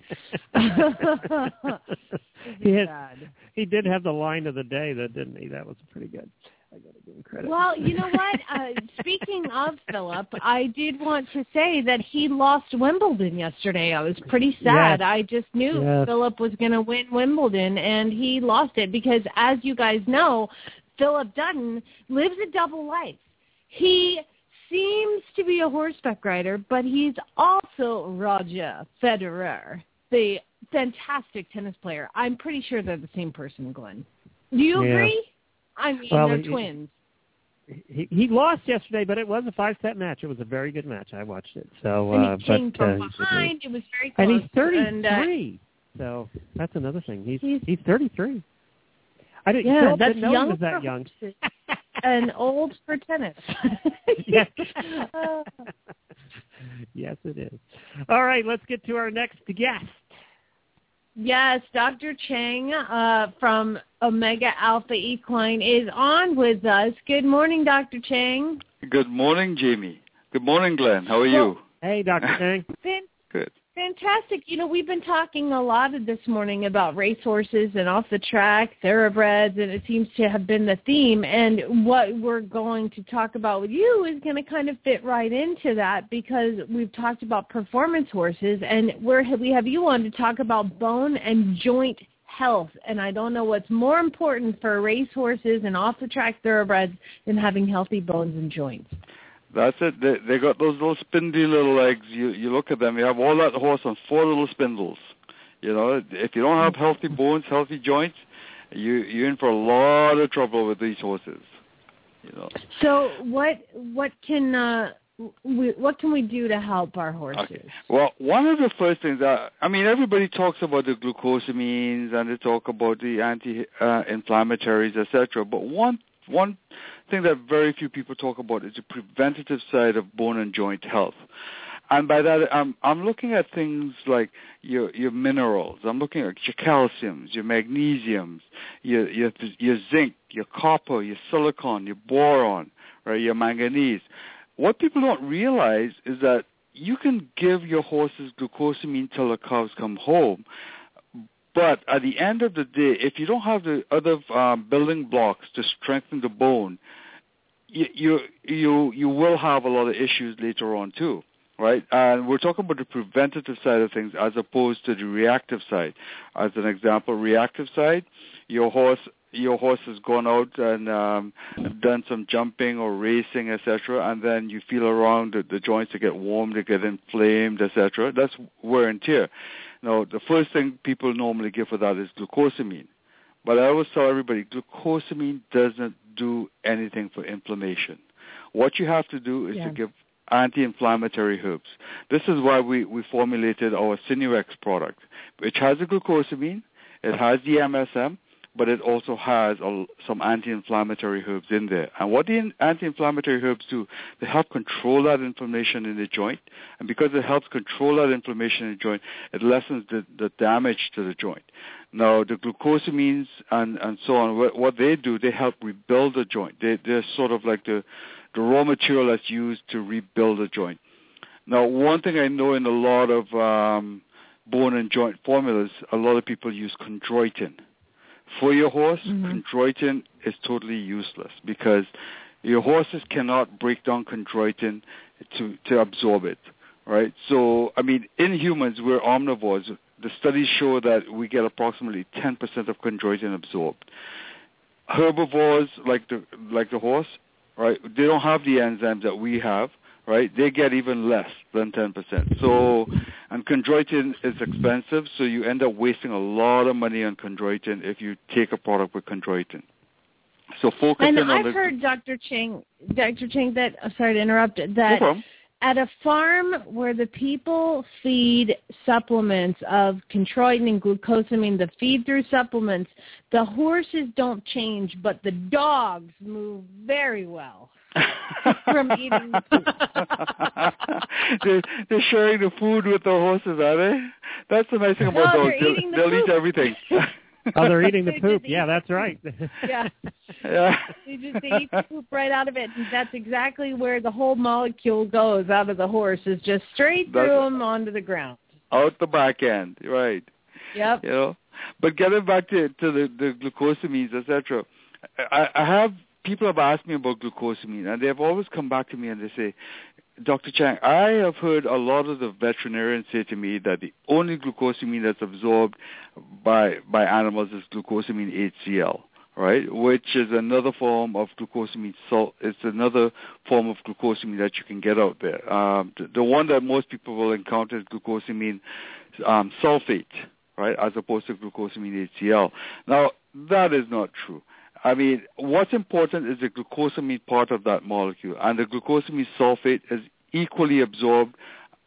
he, had, he did have the line of the day, though, didn't he? That was pretty good. I got to give him credit. Well, you know what? Uh, speaking of Philip, I did want to say that he lost Wimbledon yesterday. I was pretty sad. Yes. I just knew yes. Philip was going to win Wimbledon, and he lost it because, as you guys know, Philip Dutton lives a double life. He seems to be a horseback rider, but he's also Roger Federer, the fantastic tennis player. I'm pretty sure they're the same person, Glenn. Do you yeah. agree? I mean, well, they're he, twins. He, he lost yesterday, but it was a five-set match. It was a very good match. I watched it. So, and uh, he came but, from uh, behind. It was very close. And he's thirty-three. And, uh, So that's another thing. He's He's- he's thirty-three. I didn't, Yeah, Phil that's didn't know young he was that for young. horses and old for tennis. Yes. Uh, Yes, it is. All right, let's get to our next guest. Yes, Doctor Chang uh, from Omega Alpha Equine is on with us. Good morning, Doctor Chang. Good morning, Jamie. Good morning, Glenn. How are you? Hey, Doctor Chang. Fan- Good. Fantastic. You know, we've been talking a lot this morning about racehorses and off-the-track thoroughbreds, and it seems to have been the theme. And what we're going to talk about with you is going to kind of fit right into that because we've talked about performance horses, and we're, we have you on to talk about bone and joint health. And I don't know what's more important for racehorses and off-the-track thoroughbreds than having healthy bones and joints. That's it. They, they got those little spindly little legs. You you look at them. You have all that horse on four little spindles. You know, if you don't have healthy bones, healthy joints, you you're in for a lot of trouble with these horses. You know. So what what can uh, we, what can we do to help our horses? Okay. Well, one of the first things that, I mean, everybody talks about the glucosamines and they talk about the anti-inflammatories, uh, et cetera. But one one thing that very few people talk about is the preventative side of bone and joint health. And by that, I'm, I'm looking at things like your your minerals. I'm looking at your calciums, your magnesiums, your your, your zinc, your copper, your silicon, your boron, right, your manganese. What people don't realize is that you can give your horses glucosamine till the cows come home, but at the end of the day, if you don't have the other um, building blocks to strengthen the bone, you, you you you will have a lot of issues later on too, right? And we're talking about the preventative side of things as opposed to the reactive side. As an example, reactive side, your horse your horse has gone out and um, done some jumping or racing, et cetera, and then you feel around the, the joints to get warm, they get inflamed, et cetera. That's wear and tear. Now, the first thing people normally give for that is glucosamine. But I always tell everybody, glucosamine doesn't do anything for inflammation. What you have to do is yeah. to give anti-inflammatory herbs. This is why we, we formulated our Sinuex product, which has the glucosamine, it has the M S M, but it also has a, some anti-inflammatory herbs in there. And what the anti-inflammatory herbs do, they help control that inflammation in the joint. And because it helps control that inflammation in the joint, it lessens the, the damage to the joint. Now, the glucosamines and, and so on, what, what they do, they help rebuild the joint. They, they're sort of like the, the raw material that's used to rebuild the joint. Now, one thing I know in a lot of um, bone and joint formulas, a lot of people use chondroitin. For your horse, mm-hmm. chondroitin is totally useless because your horses cannot break down chondroitin to, to absorb it, right? So, I mean, in humans, we're omnivores. The studies show that we get approximately ten percent of chondroitin absorbed. Herbivores, like the like the horse, right, they don't have the enzymes that we have, right? They get even less than ten percent. So, and chondroitin is expensive, so you end up wasting a lot of money on chondroitin if you take a product with chondroitin. So focus and in on I've the... heard, Doctor Chang, Doctor Chang, that, oh, sorry to interrupt, that no at a farm where the people feed supplements of chondroitin and glucosamine, the feed-through supplements, the horses don't change, but the dogs move very well. From eating the food. they're, they're sharing the food with the horses, are they? That's the nice thing about no, dogs. They're They'll, eating the they'll poop. eat everything. Oh, they're eating the poop. Yeah, that's right. Yeah. Yeah. They just they eat the poop right out of it. And that's exactly where the whole molecule goes out of the horse, is just straight through That's, them onto the ground. Out the back end, right. Yep. You know, but getting back to, to the, the glucosamines, et cetera, I, I have, people have asked me about glucosamine, and they have always come back to me and they say, Doctor Chang, I have heard a lot of the veterinarians say to me that the only glucosamine that's absorbed by by animals is glucosamine H C l, right? Which is another form of glucosamine salt. It's another form of glucosamine that you can get out there. Um, the, the one that most people will encounter is glucosamine um, sulfate, right, as opposed to glucosamine H C l. Now, that is not true. I mean, what's important is the glucosamine part of that molecule, and the glucosamine sulfate is equally absorbed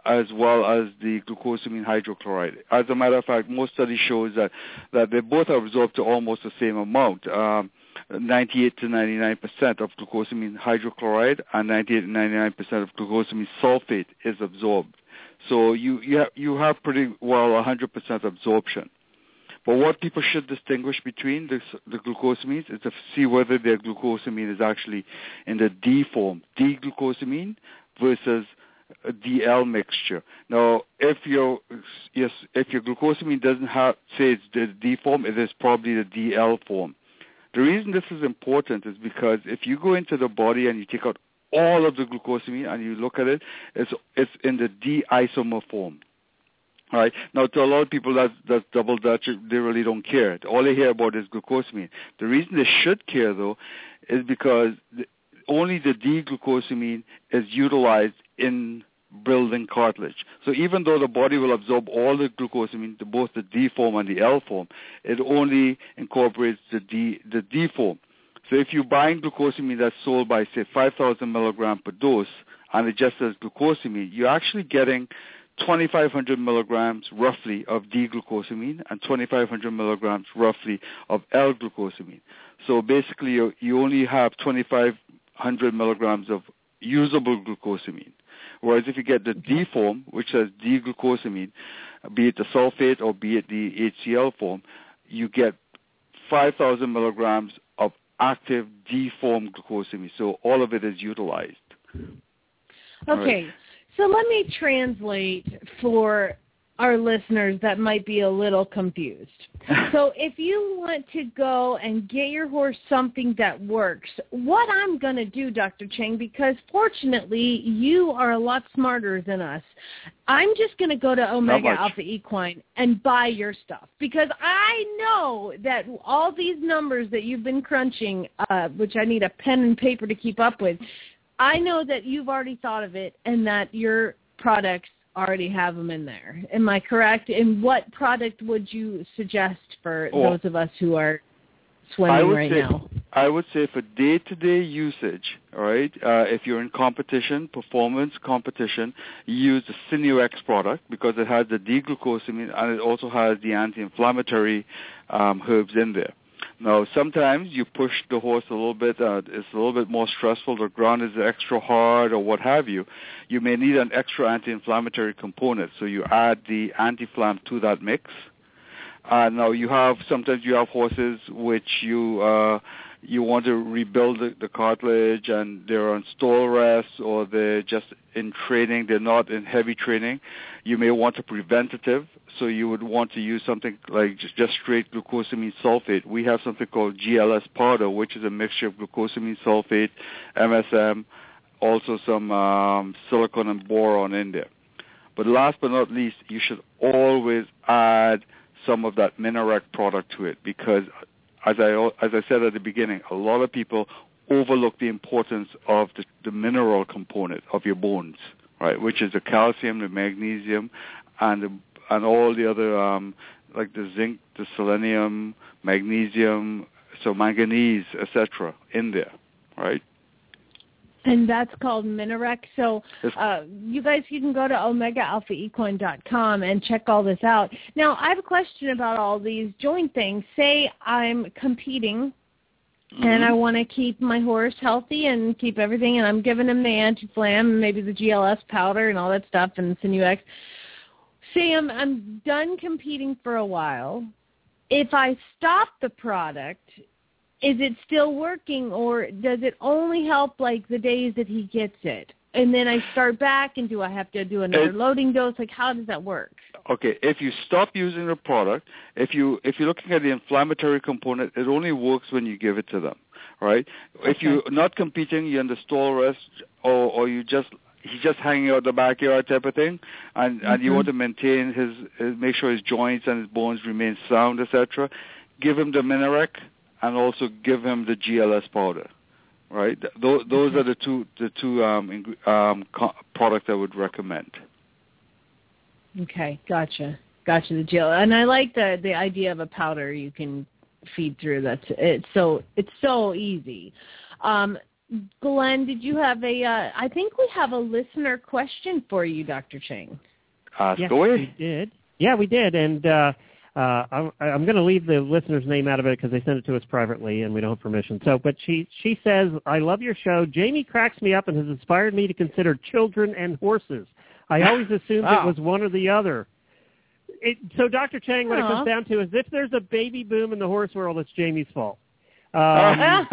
as well as the glucosamine hydrochloride. As a matter of fact, most studies show that, that they both are absorbed to almost the same amount, um, ninety-eight to ninety-nine percent of glucosamine hydrochloride and ninety-eight to ninety-nine percent of glucosamine sulfate is absorbed. So you, you, have, you have pretty well one hundred percent absorption. But what people should distinguish between the, the glucosamines is to see whether their glucosamine is actually in the D form, D-glucosamine versus a D L mixture. Now, if your yes, if your glucosamine doesn't have say it's the D form, it is probably the D L form. The reason this is important is because if you go into the body and you take out all of the glucosamine and you look at it, it's it's in the D isomer form. All right. Now, to a lot of people, that's, that's double Dutch. They really don't care. All they hear about is glucosamine. The reason they should care, though, is because the, only the D-glucosamine is utilized in building cartilage. So even though the body will absorb all the glucosamine, the, both the D form and the L form, it only incorporates the D, the D form. So if you're buying glucosamine that's sold by, say, five thousand milligrams per dose, and it just says glucosamine, you're actually getting twenty-five hundred milligrams roughly of D-glucosamine and twenty-five hundred milligrams roughly of L-glucosamine. So basically you, you only have twenty-five hundred milligrams of usable glucosamine. Whereas if you get the D form, which says D-glucosamine, be it the sulfate or be it the H C L form, you get five thousand milligrams of active D-form glucosamine. So all of it is utilized. Okay. Right. So let me translate for our listeners that might be a little confused. So if you want to go and get your horse something that works, what I'm going to do, Doctor Cheng, because fortunately you are a lot smarter than us, I'm just going to go to Omega Alpha Equine and buy your stuff because I know that all these numbers that you've been crunching, uh, which I need a pen and paper to keep up with, I know that you've already thought of it and that your products already have them in there. Am I correct? And what product would you suggest for oh, those of us who are swimming right say, now? I would say for day-to-day usage, all right, uh, if you're in competition, performance competition, you use the Sinuex product because it has the D-glucosamine and it also has the anti-inflammatory um, herbs in there. Now, sometimes you push the horse a little bit, uh, it's a little bit more stressful, the ground is extra hard or what have you. You may need an extra anti-inflammatory component, so you add the anti-flam to that mix. Uh, now, you have, sometimes you have horses which you uh, you want to rebuild the, the cartilage and they're on stall rest or they're just in training, they're not in heavy training. You may want a preventative, so you would want to use something like just, just straight glucosamine sulfate. We have something called G L S powder, which is a mixture of glucosamine sulfate, M S M, also some um, silicon and boron in there. But last but not least, you should always add some of that Minarec product to it because, as I as I said at the beginning, a lot of people overlook the importance of the, the mineral component of your bones, right? Which is the calcium, the magnesium, and the, and all the other um, like the zinc, the selenium, magnesium, so manganese, et cetera, in there, right? And that's called Minarec. So uh, you guys, you can go to omega alpha equine dot com and check all this out. Now, I have a question about all these joint things. Say I'm competing, mm-hmm. and I want to keep my horse healthy and keep everything, and I'm giving him the anti-flam and maybe the G L S powder and all that stuff and the Sinuex. Say I'm, I'm done competing for a while. If I stop the product, is it still working, or does it only help like the days that he gets it? And then I start back, and do I have to do another it, loading dose? Like, how does that work? Okay, if you stop using the product, if you if you're looking at the inflammatory component, it only works when you give it to them, right? Okay. If you're not competing, you're in the stall rest, or or you just he's just hanging out the backyard type of thing, and mm-hmm. and you want to maintain his, his make sure his joints and his bones remain sound, et cetera. Give him the Minarec. And also give him the G L S powder, right? Those, those mm-hmm. are the two the two um, um, co- products I would recommend. Okay, gotcha, gotcha. The G L S, and I like the the idea of a powder you can feed through. That's it's so it's so easy. Um, Glenn, did you have a, uh, I think we have a listener question for you, Doctor Chang. Ask yes, away. we did. Yeah, we did. And uh, uh, I'm, I'm going to leave the listener's name out of it because they sent it to us privately and we don't have permission. So, but she, she says, I love your show. Jamie cracks me up and has inspired me to consider children and horses. I always assumed wow. it was one or the other. It, so, Doctor Chang, what Aww. it comes down to is if there's a baby boom in the horse world, it's Jamie's fault. Um,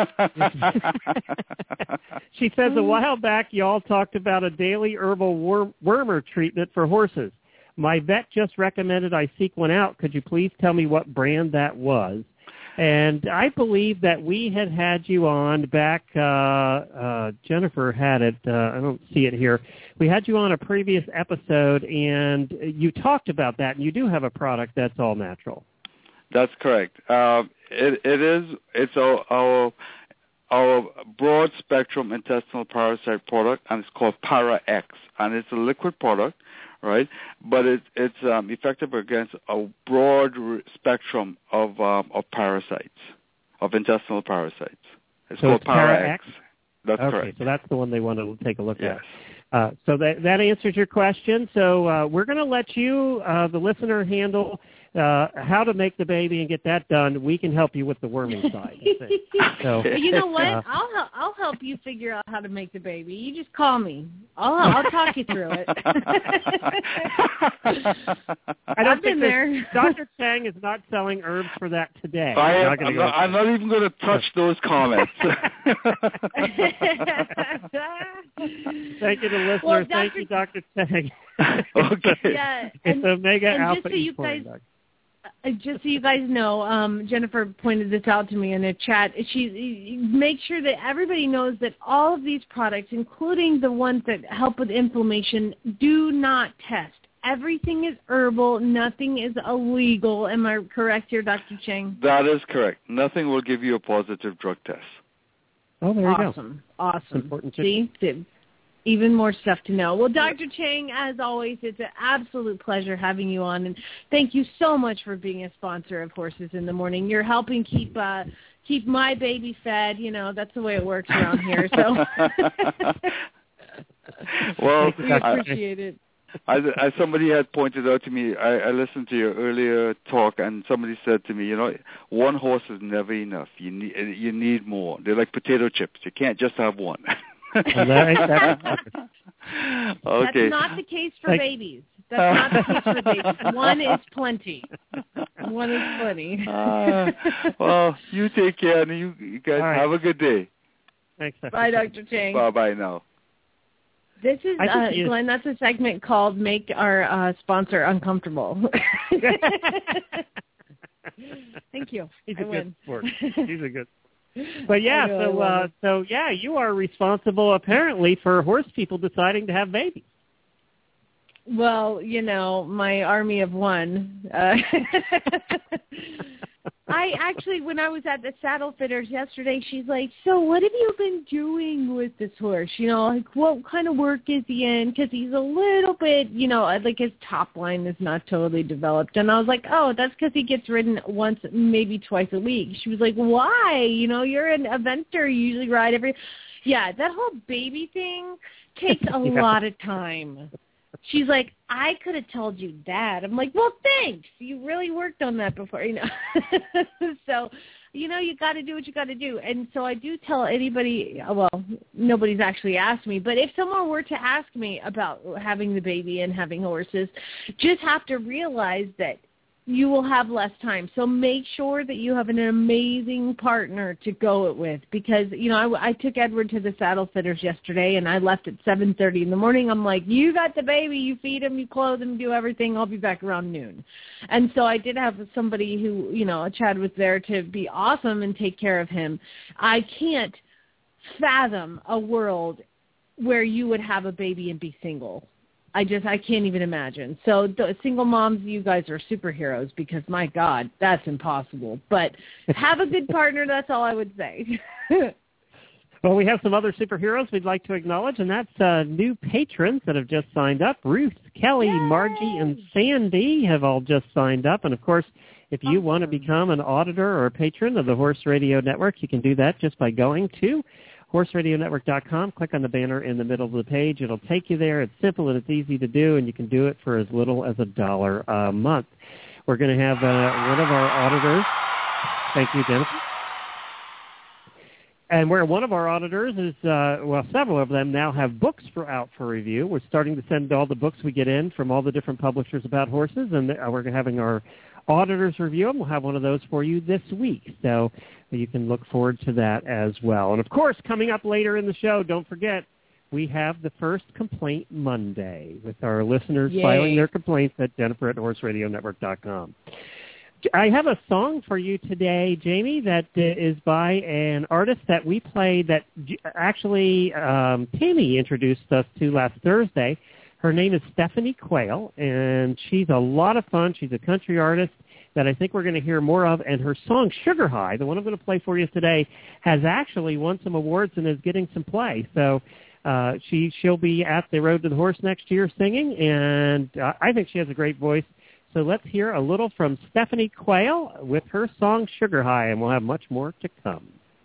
she says a while back y'all talked about a daily herbal wor- wormer treatment for horses. My vet just recommended I seek one out. Could you please tell me what brand that was? And I believe that we had had you on back, uh, uh, Jennifer had it, uh, I don't see it here. We had you on a previous episode, and you talked about that, and you do have a product that's all natural. That's correct. Uh, it, it is. It's our, our our broad spectrum intestinal parasite product, and it's called Para-X, and it's a liquid product, right? But it, it's um, effective against a broad r- spectrum of um, of parasites, of intestinal parasites. It's so called it's Para-X. That's okay, correct. So that's the one they want to take a look yes. at. Uh, so that that answers your question. So uh, we're going to let you, uh, the listener, handle uh, how to make the baby and get that done. We can help you with the worming side. I think. So, you know what? Uh, I'll help, I'll help you figure out how to make the baby. You just call me. I'll I'll talk you through it. I don't I've think been there. Doctor Chang is not selling herbs for that today. I am, not I'm, go not, I'm not even going to touch those comments. Thank you to listeners. Well, Thank you, Doctor Chang. Okay. Yeah, it's and, Omega and Alpha just so you Equine guys, Doctor. uh, just so you guys know, um, Jennifer pointed this out to me in a chat. She make sure that everybody knows that all of these products, including the ones that help with inflammation, do not test. Everything is herbal. Nothing is illegal. Am I correct here, Doctor Chang? That is correct. Nothing will give you a positive drug test. Oh, there awesome. you go. Awesome. Awesome. Important to See? Did. Even more stuff to know. Well, Doctor Chang, as always, it's an absolute pleasure having you on, and thank you so much for being a sponsor of Horses in the Morning. You're helping keep uh, keep my baby fed. You know, that's the way it works around here. So, well, we appreciate it. As, as somebody had pointed out to me, I, I listened to your earlier talk, and somebody said to me, you know, one horse is never enough. You need you need more. They're like potato chips. You can't just have one. Okay. That's not the case for Thank- babies. That's not the case for babies. One is plenty. One is plenty. uh, well, you take care, and you, you guys right. have a good day. Thanks, Doctor Bye, Chang. Doctor Chang. Bye-bye now. This is, I think uh, he is- Glenn, that's a segment called Make Our uh, Sponsor Uncomfortable. Thank you. He's I a win. good sport. He's a good. But yeah, I know, I so love uh, it. so yeah, you are responsible apparently for horse people deciding to have babies. Well, you know, my army of one. Uh, I actually, when I was at the saddle fitters yesterday, she's like, so what have you been doing with this horse? You know, like what kind of work is he in? Because he's a little bit, you know, like his top line is not totally developed. And I was like, oh, that's because he gets ridden once, maybe twice a week. She was like, why? You know, you're an eventer. You usually ride every. Yeah, that whole baby thing takes a Yeah. lot of time. She's like, I could have told you that. I'm like, well, thanks. You really worked on that before, you know. So, you know, you got to do what you got to do. And so I do tell anybody, well, nobody's actually asked me, but if someone were to ask me about having the baby and having horses, just have to realize that you will have less time. So make sure that you have an amazing partner to go it with because, you know, I, I took Edward to the saddle fitters yesterday and I left at seven thirty in the morning. I'm like, you got the baby, you feed him, you clothe him, do everything. I'll be back around noon. And so I did have somebody who, you know, Chad was there to be awesome and take care of him. I can't fathom a world where you would have a baby and be single. I just, I can't even imagine. So the single moms, you guys are superheroes because, my God, that's impossible. But have a good partner. That's all I would say. Well, we have some other superheroes we'd like to acknowledge, and that's uh, new patrons that have just signed up. Ruth, Kelly, Yay! Margie, and Sandy have all just signed up. And, of course, if you Awesome. want to become an auditor or a patron of the Horse Radio Network, you can do that just by going to horse radio network dot com. Click on the banner in the middle of the page. It'll take you there. It's simple and it's easy to do, and you can do it for as little as a dollar a month. We're going to have uh, one of our auditors. Thank you, Jennifer. And where one of our auditors is, uh, well, several of them now have books for out for review. We're starting to send all the books we get in from all the different publishers about horses, and we're having our auditors review them. We'll have one of those for you this week, so you can look forward to that as well. And, of course, coming up later in the show, don't forget, we have the first Complaint Monday with our listeners Yay. filing their complaints at Jennifer at horse radio network dot com. I have a song for you today, Jamie, that uh, is by an artist that we played that actually um, Tammy introduced us to last Thursday. Her name is Stephanie Quayle, and she's a lot of fun. She's a country artist that I think we're going to hear more of, and her song Sugar High, the one I'm going to play for you today, has actually won some awards and is getting some play. So uh, she, she'll be at the Road to the Horse next year singing, and uh, I think she has a great voice. So let's hear a little from Stephanie Quayle with her song Sugar High, and we'll have much more to come.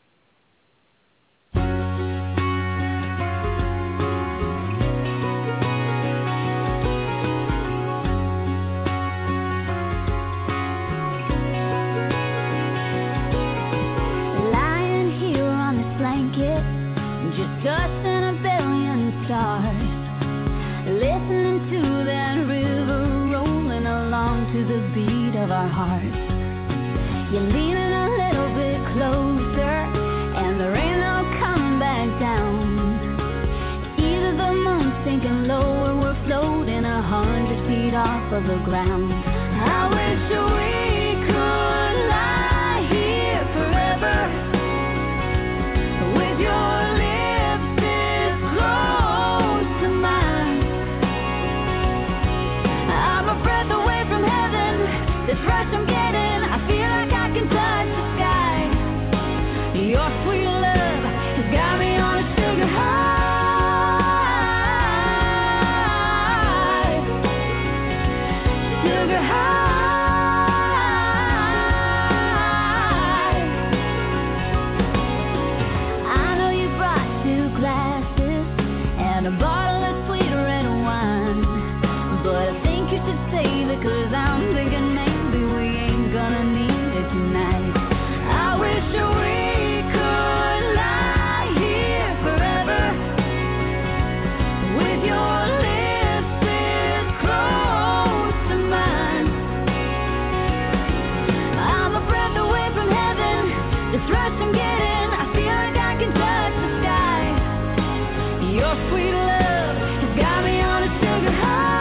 Lying here on this blanket, just us and a billion stars, listening to that river along to the beat of our hearts. You're leaning a little bit closer, and there ain't no coming back down. Either the moon's sinking low, or we're floating a hundred feet off of the ground. I wish we could lie here forever with your lips this close to mine. I'm a breath away from heaven, this rush I'm getting, I feel like I can touch the sky. Your sweet love has got me on a sugar high, sugar high. I know you brought two glasses and a bottle of sweet red wine, but I think you should save it, 'cause I'm thinking maybe we ain't gonna need it tonight. I wish we could lie here forever with your lips this close to mine. I'm a breath away from heaven, this rush I'm getting, I feel like I can touch the sky. Your sweet love has got me on a sugar high.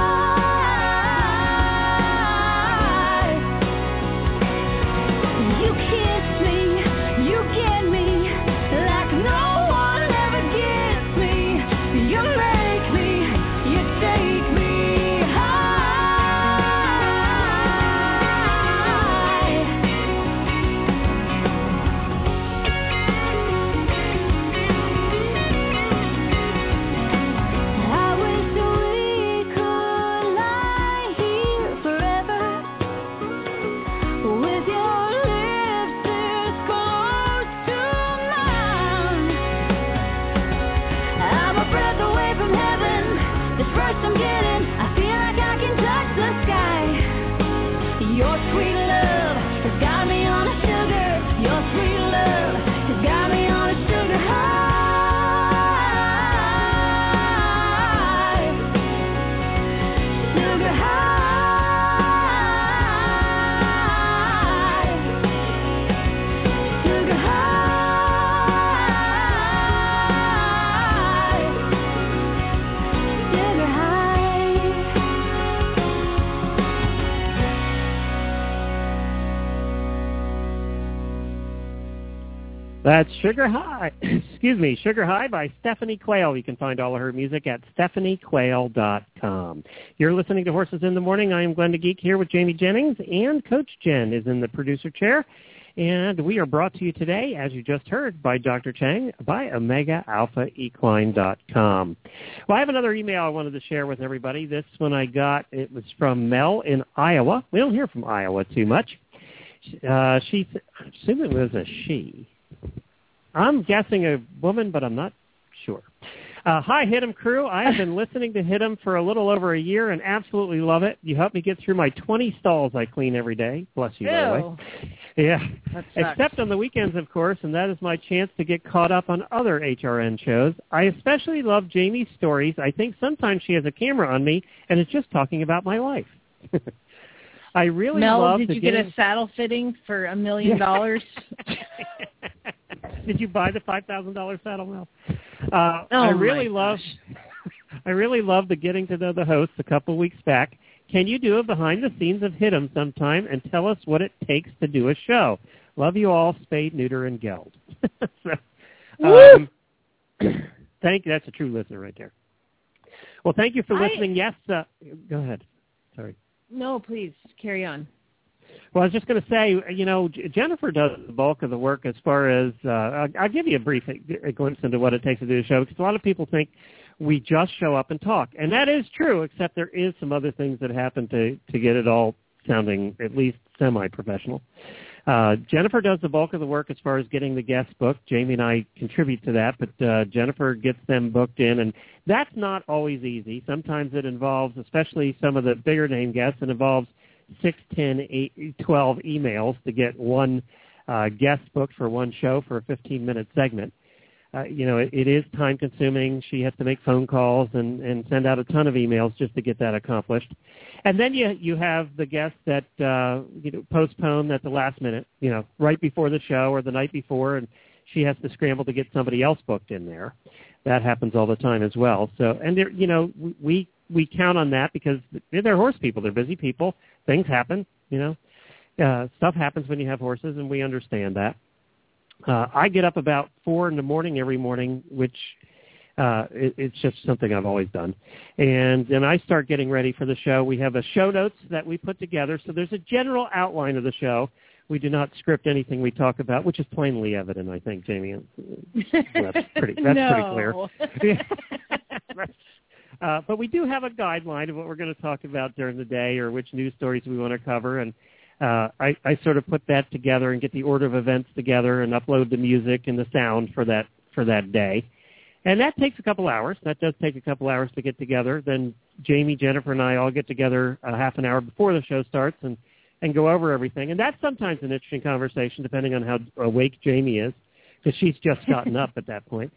That's Sugar High, excuse me, Sugar High by Stephanie Quayle. You can find all of her music at stephanie quayle dot com. You're listening to Horses in the Morning. I am Glenn the Geek here with Jamie Jennings, and Coach Jen is in the producer chair. And we are brought to you today, as you just heard, by Doctor Chang, by omega alpha equine dot com. Well, I have another email I wanted to share with everybody. This one I got, it was from Mel in Iowa. We don't hear from Iowa too much. Uh, she, I assume it was a she. I'm guessing a woman, but I'm not sure. Uh, hi, Hit 'em crew. I have been listening to Hit 'em for a little over a year and absolutely love it. You help me get through my twenty stalls I clean every day. Bless you, Ew. by the way. Yeah. That sucks. Except on the weekends, of course, and that is my chance to get caught up on other H R N shows. I especially love Jamie's stories. I think sometimes she has a camera on me and is just talking about my life. I really Mel, love did the you get James... a saddle fitting for a million dollars? Did you buy the five thousand dollars saddle, Mel? Uh, oh I really my love, gosh. I really love the getting to know the hosts a couple of weeks back. Can you do a behind the scenes of Hit 'em sometime and tell us what it takes to do a show? Love you all, spade, neuter, and geld. so, um, thank you. That's a true listener right there. Well, thank you for listening. I... Yes, uh, go ahead. Sorry. No, please carry on. Well, I was just going to say, you know, Jennifer does the bulk of the work as far as, uh, I'll, I'll give you a brief a glimpse into what it takes to do a show, because a lot of people think we just show up and talk. And that is true, except there is some other things that happen to, to get it all sounding at least semi-professional. Uh, Jennifer does the bulk of the work as far as getting the guests booked. Jamie and I contribute to that, but uh, Jennifer gets them booked in, and that's not always easy. Sometimes it involves, especially some of the bigger name guests, it involves six, ten, eight, twelve emails to get one uh, guest booked for one show for a fifteen-minute segment. Uh, you know, it, it is time-consuming. She has to make phone calls and, and send out a ton of emails just to get that accomplished. And then you you have the guests that uh, you know postpone at the last minute, you know, right before the show or the night before, and she has to scramble to get somebody else booked in there. That happens all the time as well. So, and there, you know, we we count on that because they're horse people. They're busy people. Things happen, you know. Uh, stuff happens when you have horses, and we understand that. Uh, I get up about four in the morning every morning, which uh, it, it's just something I've always done. And then I start getting ready for the show. We have a show notes that we put together, so there's a general outline of the show. We do not script anything we talk about, which is plainly evident, I think, Jamie. That's pretty, that's no. pretty clear. Uh, but we do have a guideline of what we're going to talk about during the day or which news stories we want to cover. And uh, I, I sort of put that together and get the order of events together and upload the music and the sound for that for that day. And that takes a couple hours. That does take a couple hours to get together. Then Jamie, Jennifer, and I all get together a half an hour before the show starts and, and go over everything. And that's sometimes an interesting conversation, depending on how awake Jamie is, because she's just gotten up at that point.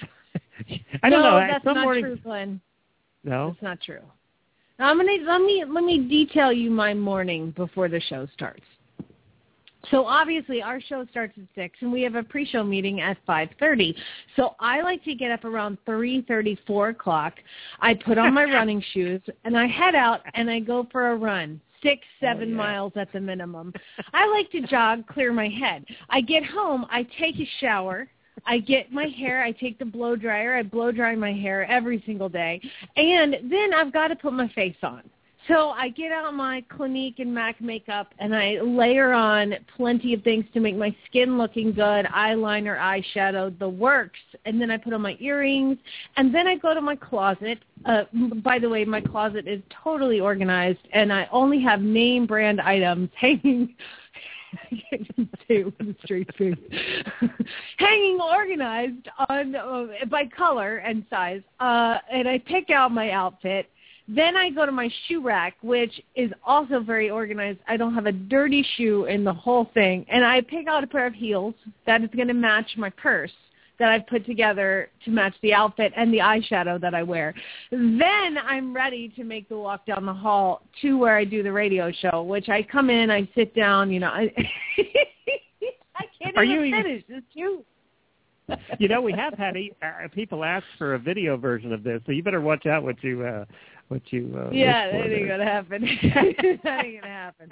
I don't no, know. that's Some not mornings, true, Glenn. No, that's not true. Now, I'm gonna let me let me detail you my morning before the show starts. So obviously our show starts at six, and we have a pre-show meeting at five thirty. So I like to get up around three thirty, four o'clock. I put on my running shoes, and I head out, and I go for a run. Six, seven oh, yeah. miles at the minimum. I like to jog, clear my head. I get home, I take a shower. I get my hair, I take the blow dryer, I blow dry my hair every single day, and then I've got to put my face on. So I get out my Clinique and MAC makeup, and I layer on plenty of things to make my skin looking good, eyeliner, eyeshadow, the works, and then I put on my earrings, and then I go to my closet. Uh, by the way, my closet is totally organized, and I only have name brand items hanging I can't even say it with a straight face. Hanging organized on uh, by color and size, uh, and I pick out my outfit. Then I go to my shoe rack, which is also very organized. I don't have a dirty shoe in the whole thing, and I pick out a pair of heels that is going to match my purse that I've put together to match the outfit and the eyeshadow that I wear. Then I'm ready to make the walk down the hall to where I do the radio show, which I come in, I sit down, you know. I, I can't Are even you finish. It's you. You know, we have had uh, people ask for a video version of this, so you better watch out what you uh, what you. Uh, yeah, that ain't gonna happen. That ain't gonna happen.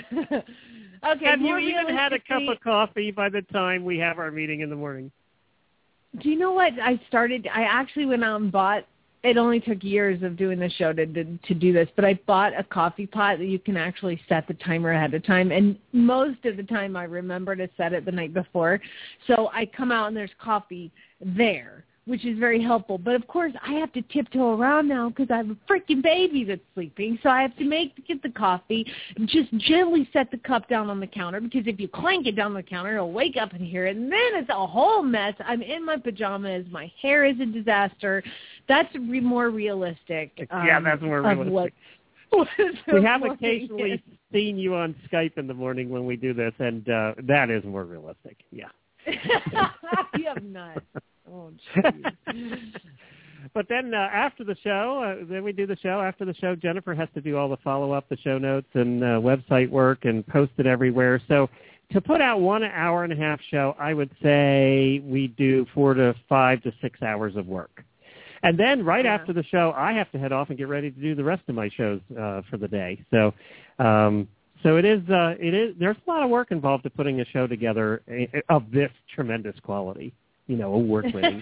Okay. Have you even had a cup of coffee by the time we have our meeting in the morning? Do you know what I started? I actually went out and bought. It only took years of doing the show to, to to do this, but I bought a coffee pot that you can actually set the timer ahead of time. And most of the time, I remember to set it the night before. So I come out and there's coffee there, which is very helpful. But, of course, I have to tiptoe around now because I have a freaking baby that's sleeping. So I have to make get the coffee, just gently set the cup down on the counter, because if you clank it down on the counter, it'll wake up and hear it, and then it's a whole mess. I'm in my pajamas. My hair is a disaster. That's re- more realistic. Um, yeah, that's more realistic. What, what we have occasionally is. seen you on Skype in the morning when we do this, and uh, that is more realistic. Yeah. You have nuts. Oh, jeez. But then uh, after the show, uh, then we do the show. After the show, Jennifer has to do all the follow-up, the show notes, and uh, website work, and post it everywhere. So to put out one hour and a half show, I would say we do four to five to six hours of work. And then right yeah. after the show, I have to head off and get ready to do the rest of my shows uh, for the day. So, um, so it is. Uh, it is. There's a lot of work involved to putting a show together of this tremendous quality. You know, award-winning.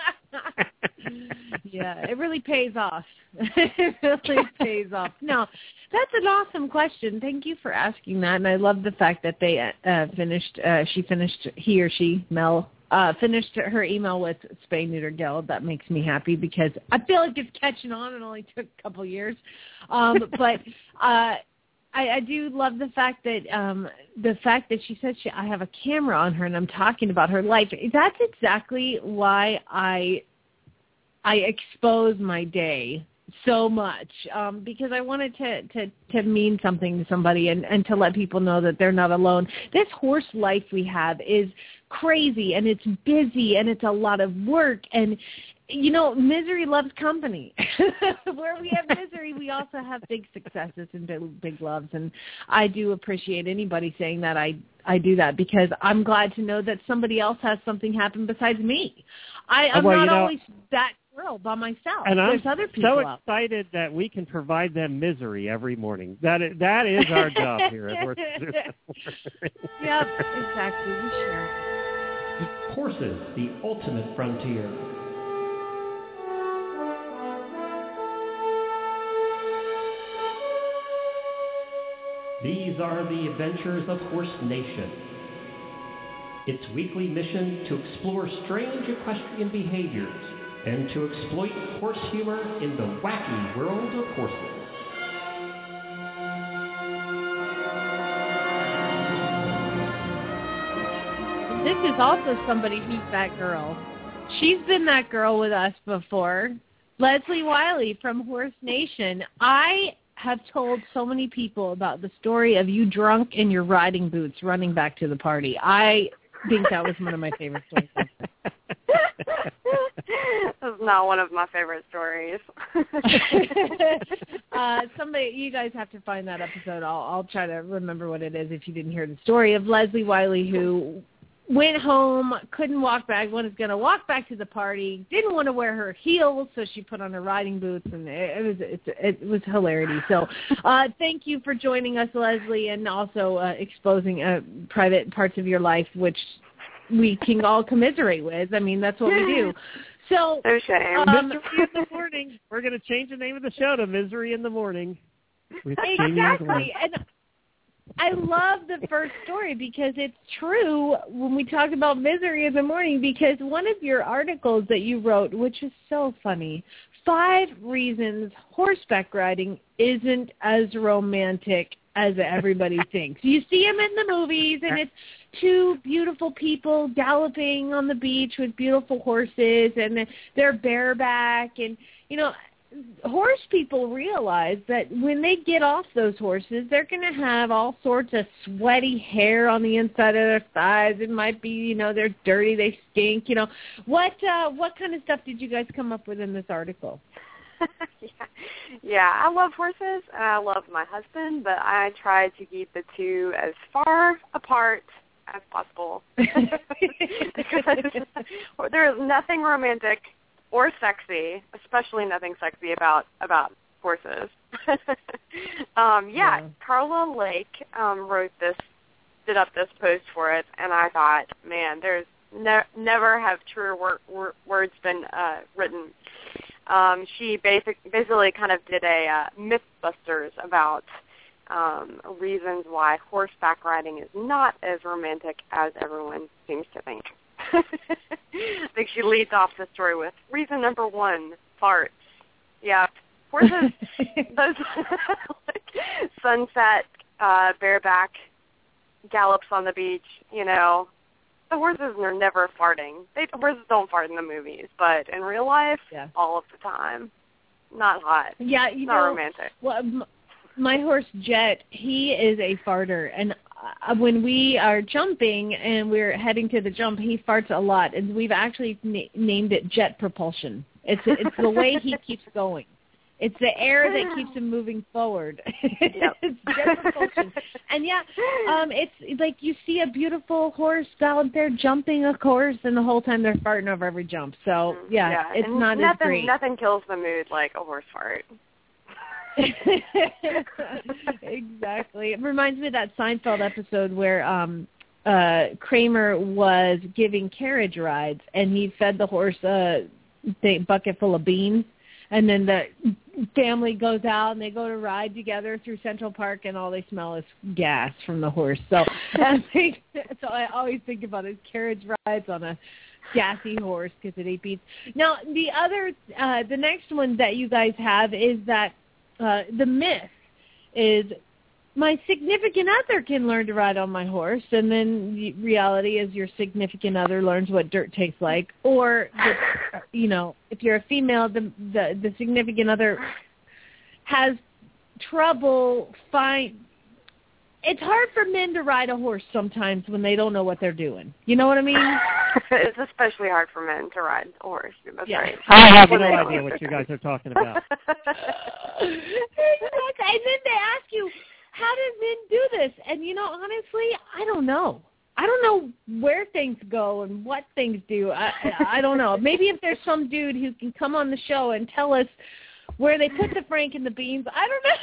Yeah, it really pays off. It really pays off. No, that's an awesome question. Thank you for asking that, and I love the fact that they uh, finished. Uh, she finished. He or she, Mel. Uh, finished her email with Spay Neuter Guild. That makes me happy because I feel like it's catching on. It only took a couple years. Um, but uh, I, I do love the fact that um, the fact that she said she, I have a camera on her and I'm talking about her life. That's exactly why I I expose my day so much, um, because I wanted to, to, to mean something to somebody and, and to let people know that they're not alone. This horse life we have is crazy, and it's busy, and it's a lot of work, and, you know, misery loves company. Where we have misery, we also have big successes and big, big loves, and I do appreciate anybody saying that. I, I do that because I'm glad to know that somebody else has something happen besides me. I, I'm well, not you know, always that girl by myself. And There's I'm other people so out. excited that we can provide them misery every morning. That is, that is our job here at Horse. Yep, exactly. We share. Horses, the ultimate frontier. These are the adventures of Horse Nation. Its weekly mission to explore strange equestrian behaviors and to exploit horse humor in the wacky world of horses. This is also somebody who's that girl. She's been that girl with us before. Leslie Wiley from Horse Nation. I have told so many people about the story of you drunk in your riding boots running back to the party. I think that was one of my favorite stories. That's not one of my favorite stories. uh, somebody, you guys have to find that episode. I'll, I'll try to remember what it is if you didn't hear the story of Leslie Wiley, who went home, couldn't walk back, was going to walk back to the party, didn't want to wear her heels, so she put on her riding boots, and it, it was it, it was hilarity. So uh, thank you for joining us, Leslie, and also uh, exposing uh, private parts of your life, which we can all commiserate with. I mean, that's what we do. So, no shame. Um, Misery in the morning. We're going to change the name of the show to Misery in the Morning. Exactly. And I love the first story because it's true when we talk about misery in the morning, because one of your articles that you wrote, which is so funny, five reasons horseback riding isn't as romantic as everybody thinks. You see them in the movies, and it's two beautiful people galloping on the beach with beautiful horses, and they're bareback. And, you know, horse people realize that when they get off those horses, they're going to have all sorts of sweaty hair on the inside of their thighs. It might be, you know, they're dirty, they stink. You know, what uh, what kind of stuff did you guys come up with in this article? yeah. yeah, I love horses and I love my husband, but I try to keep the two as far apart as possible because there is nothing romantic or sexy, especially nothing sexy about about horses. um, yeah, yeah, Carla Lake um, wrote this, did up this post for it, and I thought, man, there's ne- never have truer wor- wor- words been uh, written. Um, she basic, basically kind of did a uh, Mythbusters about um, reasons why horseback riding is not as romantic as everyone seems to think. I think she leads off the story with reason number one, farts. Yeah, horses, those like sunset, uh, bareback gallops on the beach, you know, the horses are never farting. They horses don't fart in the movies, but in real life, yeah. all of the time. Not hot. Yeah, you Not know, romantic. Well, m- my horse Jet, he is a farter, and uh, when we are jumping and we're heading to the jump, he farts a lot, and we've actually na- named it Jet Propulsion. It's it's the way he keeps going. It's the air that keeps him moving forward. Yep. It's Jet Propulsion. And yeah, um, it's like you see a beautiful horse out there jumping a course, and the whole time they're farting over every jump. So yeah, yeah. it's and not nothing, as great. Nothing kills the mood like a horse fart. Exactly. It reminds me of that Seinfeld episode where um uh Kramer was giving carriage rides, and he fed the horse a th- bucket full of beans, and then the family goes out and they go to ride together through Central Park, and all they smell is gas from the horse. So I think, so I always think about his carriage rides on a gassy horse because it ate beans. Now the other uh the next one that you guys have is that Uh, the myth is my significant other can learn to ride on my horse, and then the reality is your significant other learns what dirt tastes like. Or, the, you know, if you're a female, the, the the significant other has trouble find. It's hard for men to ride a horse sometimes when they don't know what they're doing. You know what I mean? It's especially hard for men to ride a horse. That's yeah. right. I have no idea what you guys are talking about. Exactly. And then they ask you, how do men do this? And, you know, honestly, I don't know. I don't know where things go and what things do. I, I don't know. Maybe if there's some dude who can come on the show and tell us where they put the Frank and the beans. I don't know.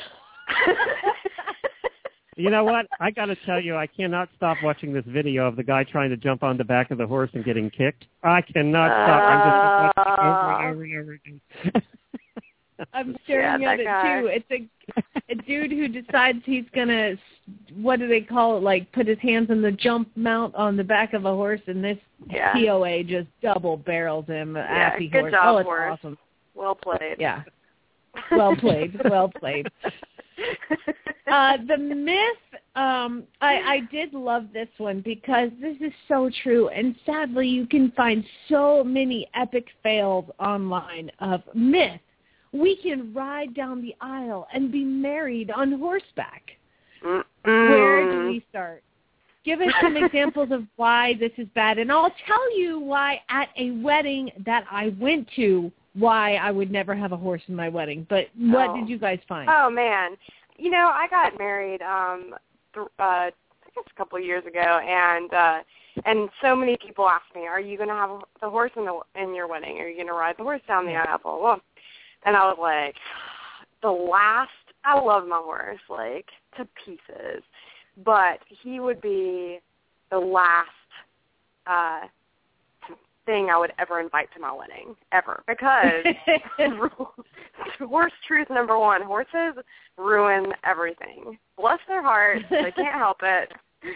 You know what? I got to tell you, I cannot stop watching this video of the guy trying to jump on the back of the horse and getting kicked. I cannot stop. I'm just watching it over and over and over again. I'm staring yeah, at it guy. too. It's a a dude who decides he's gonna, what do they call it? Like put his hands on the jump mount on the back of a horse, and this yeah. P O A just double barrels him. Yeah, Assy good horse. job, oh, it's horse. awesome. Well played. Yeah. Well played. Well played. Uh, the myth, um, I, I did love this one because this is so true, and sadly you can find so many epic fails online of myth. We can ride down the aisle and be married on horseback. Mm-mm. Where do we start? Give us some examples of why this is bad, and I'll tell you why at a wedding that I went to, why I would never have a horse in my wedding. But what oh. did you guys find? Oh, man. You know, I got married, um, th- uh, I guess a couple of years ago, and uh, and so many people asked me, "Are you going to have the horse in the in your wedding? Are you going to ride the horse down the aisle?" Well, and I was like, the last. I love my horse like to pieces, but he would be the last uh, thing I would ever invite to my wedding, ever, because horse truth number one, horses ruin everything. Bless their hearts, they can't help it.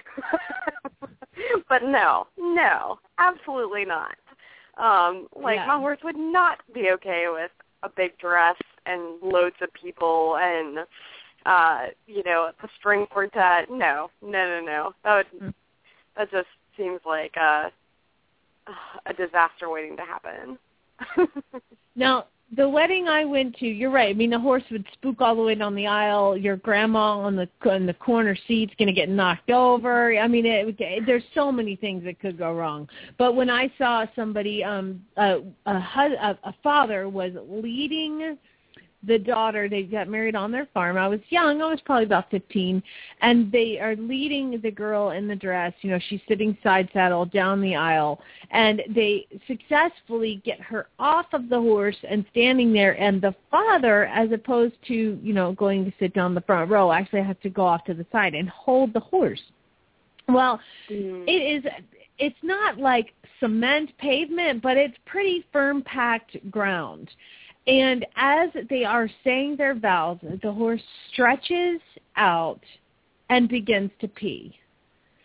But no, no, absolutely not. Um, like, yeah. my horse would not be okay with a big dress and loads of people and, uh, you know, a string quartet. No, no, no, no. That would, that just seems like a, a disaster waiting to happen. Now, the wedding I went to, you're right. I mean, the horse would spook all the way down the aisle. Your grandma on the on the corner seat's going to get knocked over. I mean, it, it, there's so many things that could go wrong. But when I saw somebody, um, a, a, a, a father was leading the daughter, they got married on their farm. I was young. I was probably about fifteen. And they are leading the girl in the dress. You know, she's sitting side saddle down the aisle. And they successfully get her off of the horse and standing there. And the father, as opposed to, you know, going to sit down the front row, actually has to go off to the side and hold the horse. Well, mm. it is... It's not like cement pavement, but it's pretty firm, packed ground. And as they are saying their vows, the horse stretches out and begins to pee.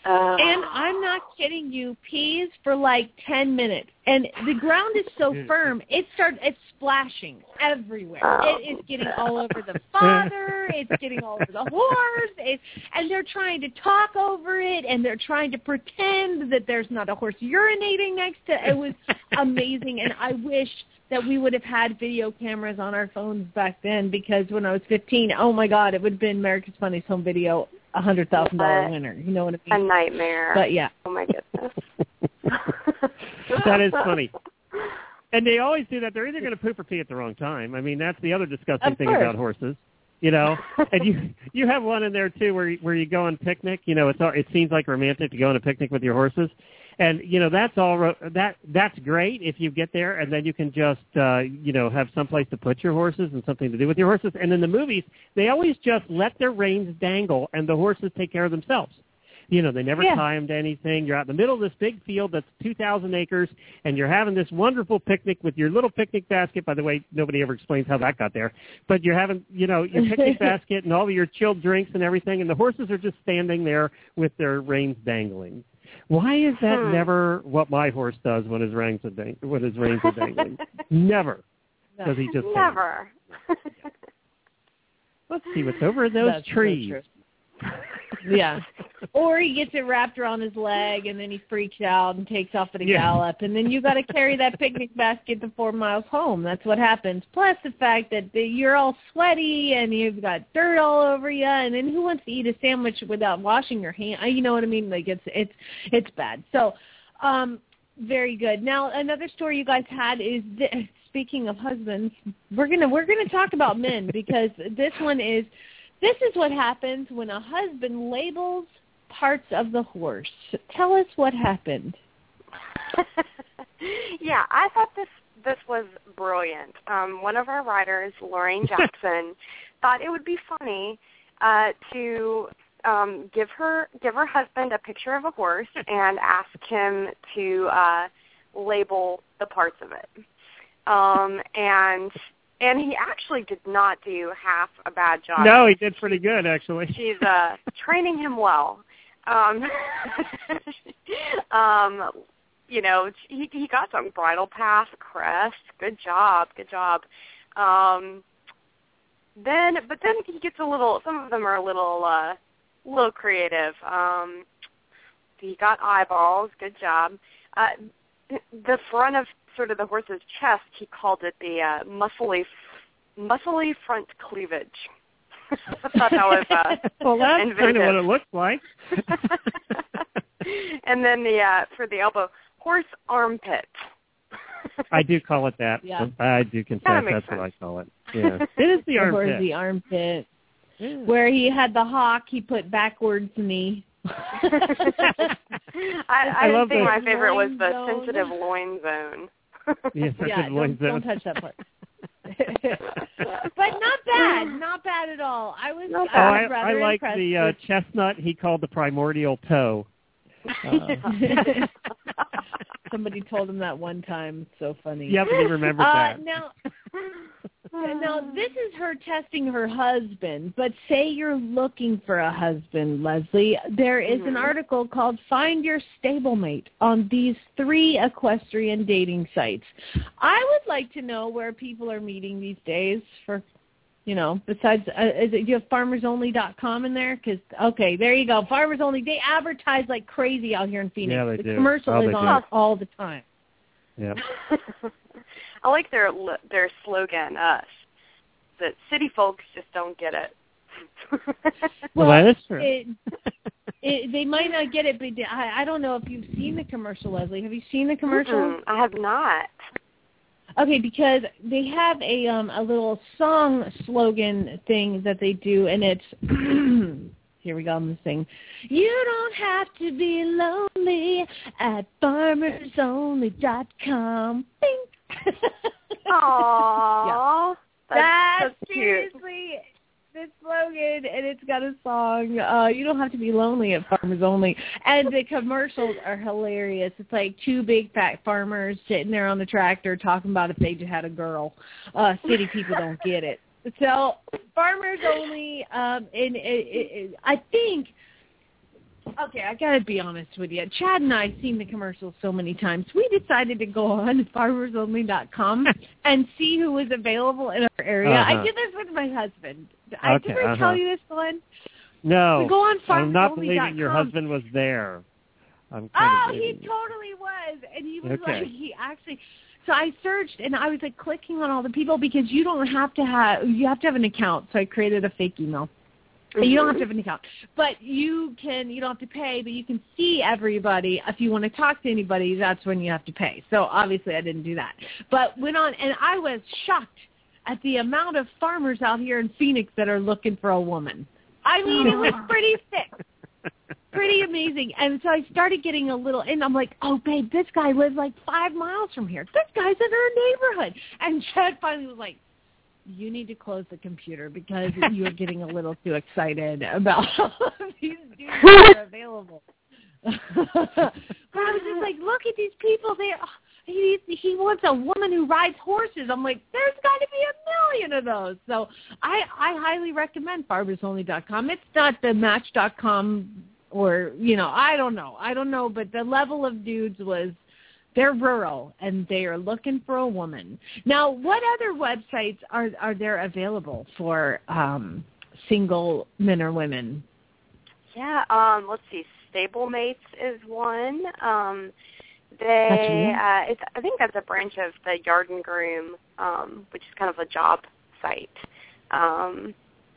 Uh, and I'm not kidding you, pees for like ten minutes. And the ground is so firm, it starts, it's splashing everywhere. Oh. It is getting all over the fodder. It's getting all over the horse. It, and they're trying to talk over it, and they're trying to pretend that there's not a horse urinating next to it. It was amazing, and I wish that we would have had video cameras on our phones back then, because when I was fifteen, oh, my God, it would have been America's Funniest Home Video, a one hundred thousand dollars winner. You know what I mean? A nightmare. But, yeah. Oh, my goodness. That is funny. And they always do that. They're either going to poop or pee at the wrong time. I mean, that's the other disgusting Of thing course. about horses. You know, and you you have one in there too where you- where you go on picnic. You know, it's all, it seems like romantic to go on a picnic with your horses, and you know that's all ro- that that's great if you get there, and then you can just uh, you know have someplace to put your horses and something to do with your horses. And in the movies, they always just let their reins dangle, and the horses take care of themselves. You know, they never Yeah. tie them to anything. You're out in the middle of this big field that's two thousand acres, and you're having this wonderful picnic with your little picnic basket. By the way, nobody ever explains how that got there. But you're having, you know, your picnic basket and all of your chilled drinks and everything, and the horses are just standing there with their reins dangling. Why is that Hmm. never what my horse does when his reins are, dang- when his reins are dangling? Never. Does he just Never. Let's see what's over those That's so trees. true. Yeah. Or he gets it wrapped around his leg, and then he freaks out and takes off at a Yeah. gallop, and then you got to carry that picnic basket the four miles home. That's what happens. Plus the fact that the, you're all sweaty and you've got dirt all over you, and then who wants to eat a sandwich without washing your hand? You know what I mean? Like it's it's it's bad. So, um, very good. Now another story you guys had is th- speaking of husbands, we're gonna we're gonna talk about men because this one is. This is what happens when a husband labels parts of the horse. Tell us what happened. Yeah, I thought this this was brilliant. Um, one of our writers, Lorraine Jackson, thought it would be funny uh, to um, give her give her husband a picture of a horse and ask him to uh, label the parts of it. Um, and And he actually did not do half a bad job. No, he did pretty good, actually. She's uh, training him well. Um, um, you know, he, he got some bridle path, crest. Good job, good job. Um, then, but then he gets a little. Some of them are a little, uh, little creative. Um, he got eyeballs. Good job. Uh, the front of sort of the horse's chest, he called it the uh, muscly, muscly front cleavage. I thought that was uh, well, that's inventive. kind of what it looks like. And then the uh, for the elbow, horse armpit. I do call it that. Yeah. I do confess That makes that's what I call it. Yeah, it is the Or armpit. the armpit. Yeah. Where he had the hawk, he put backwards knee. I, I, I love think the- my favorite was the Loin zone. sensitive loin zone. Yes, I Yeah, did loin don't, don't zone. touch that part. But not bad, not bad at all. I was, Not Oh, I I, was I rather like impressed the uh, with chestnut he called the primordial toe. Uh, Somebody told him that one time. It's so funny. yep, he remembered Uh, that. now, now this is her testing her husband. But say you're looking for a husband, Leslie. There is an Mhm. article called "Find Your Stablemate" on these three equestrian dating sites. I would like to know where people are meeting these days. For, you know, besides, uh, is it, you have farmers only dot com in there? Because okay, there you go. Farmers Only. They advertise like crazy out here in Phoenix. Yeah, they the do. commercial Oh, is they on do. all the time. Yep. I like their their slogan, uh, that city folks just don't get it. Well, that is true. It, it, they might not get it, but I, I don't know if you've seen the commercial, Leslie. Have you seen the commercial? Mm-mm, I have not. Okay, because they have a um a little song slogan thing that they do, and it's here we go. I'm gonna sing. You don't have to be lonely at farmers only dot com. Aww, That's, that's cute. seriously the slogan, and it's got a song. Uh, you don't have to be lonely at Farmers Only. And the commercials are hilarious. It's like two big fat farmers sitting there on the tractor talking about if they just had a girl. Uh, city people don't get it. So Farmers Only, um, and it, it, it, I think Okay, I gotta be honest with you. Chad and I have seen the commercials so many times. We decided to go on farmers only dot com and see who was available in our area. Uh-huh. I did this with my husband. I Okay, did I uh-huh. tell you this, Glenn? No, We go on I'm not farmers only dot com. believing your husband was there. I'm kind Oh, of he believing. totally was, and he was Okay. like, he actually. So I searched, and I was like clicking on all the people because you don't have to have you have to have an account. So I created a fake email. Mm-hmm. You don't have to have an account, but you can. You don't have to pay, but you can see everybody. If you want to talk to anybody, that's when you have to pay. So obviously, I didn't do that, but went on, and I was shocked at the amount of farmers out here in Phoenix that are looking for a woman. I mean, it was pretty thick. Pretty amazing. And so I started getting a little, and I'm like, oh, babe, this guy lives like five miles from here. This guy's in our neighborhood. And Chad finally was like, you need to close the computer because you're getting a little too excited about all of these dudes that are available. But I was just like, look at these people. They, he, he wants a woman who rides horses. I'm like, there's got to be a million of those. So I, I highly recommend farmers only dot com. It's not the match dot com or, you know, I don't know. I don't know, but the level of dudes was, they're rural, and they are looking for a woman. Now, what other websites are are there available for um, single men or women? Yeah, um, let's see. Stablemates is one. Um, they, uh, it's, I think that's a branch of the Yard and Groom, um, which is kind of a job site. Um,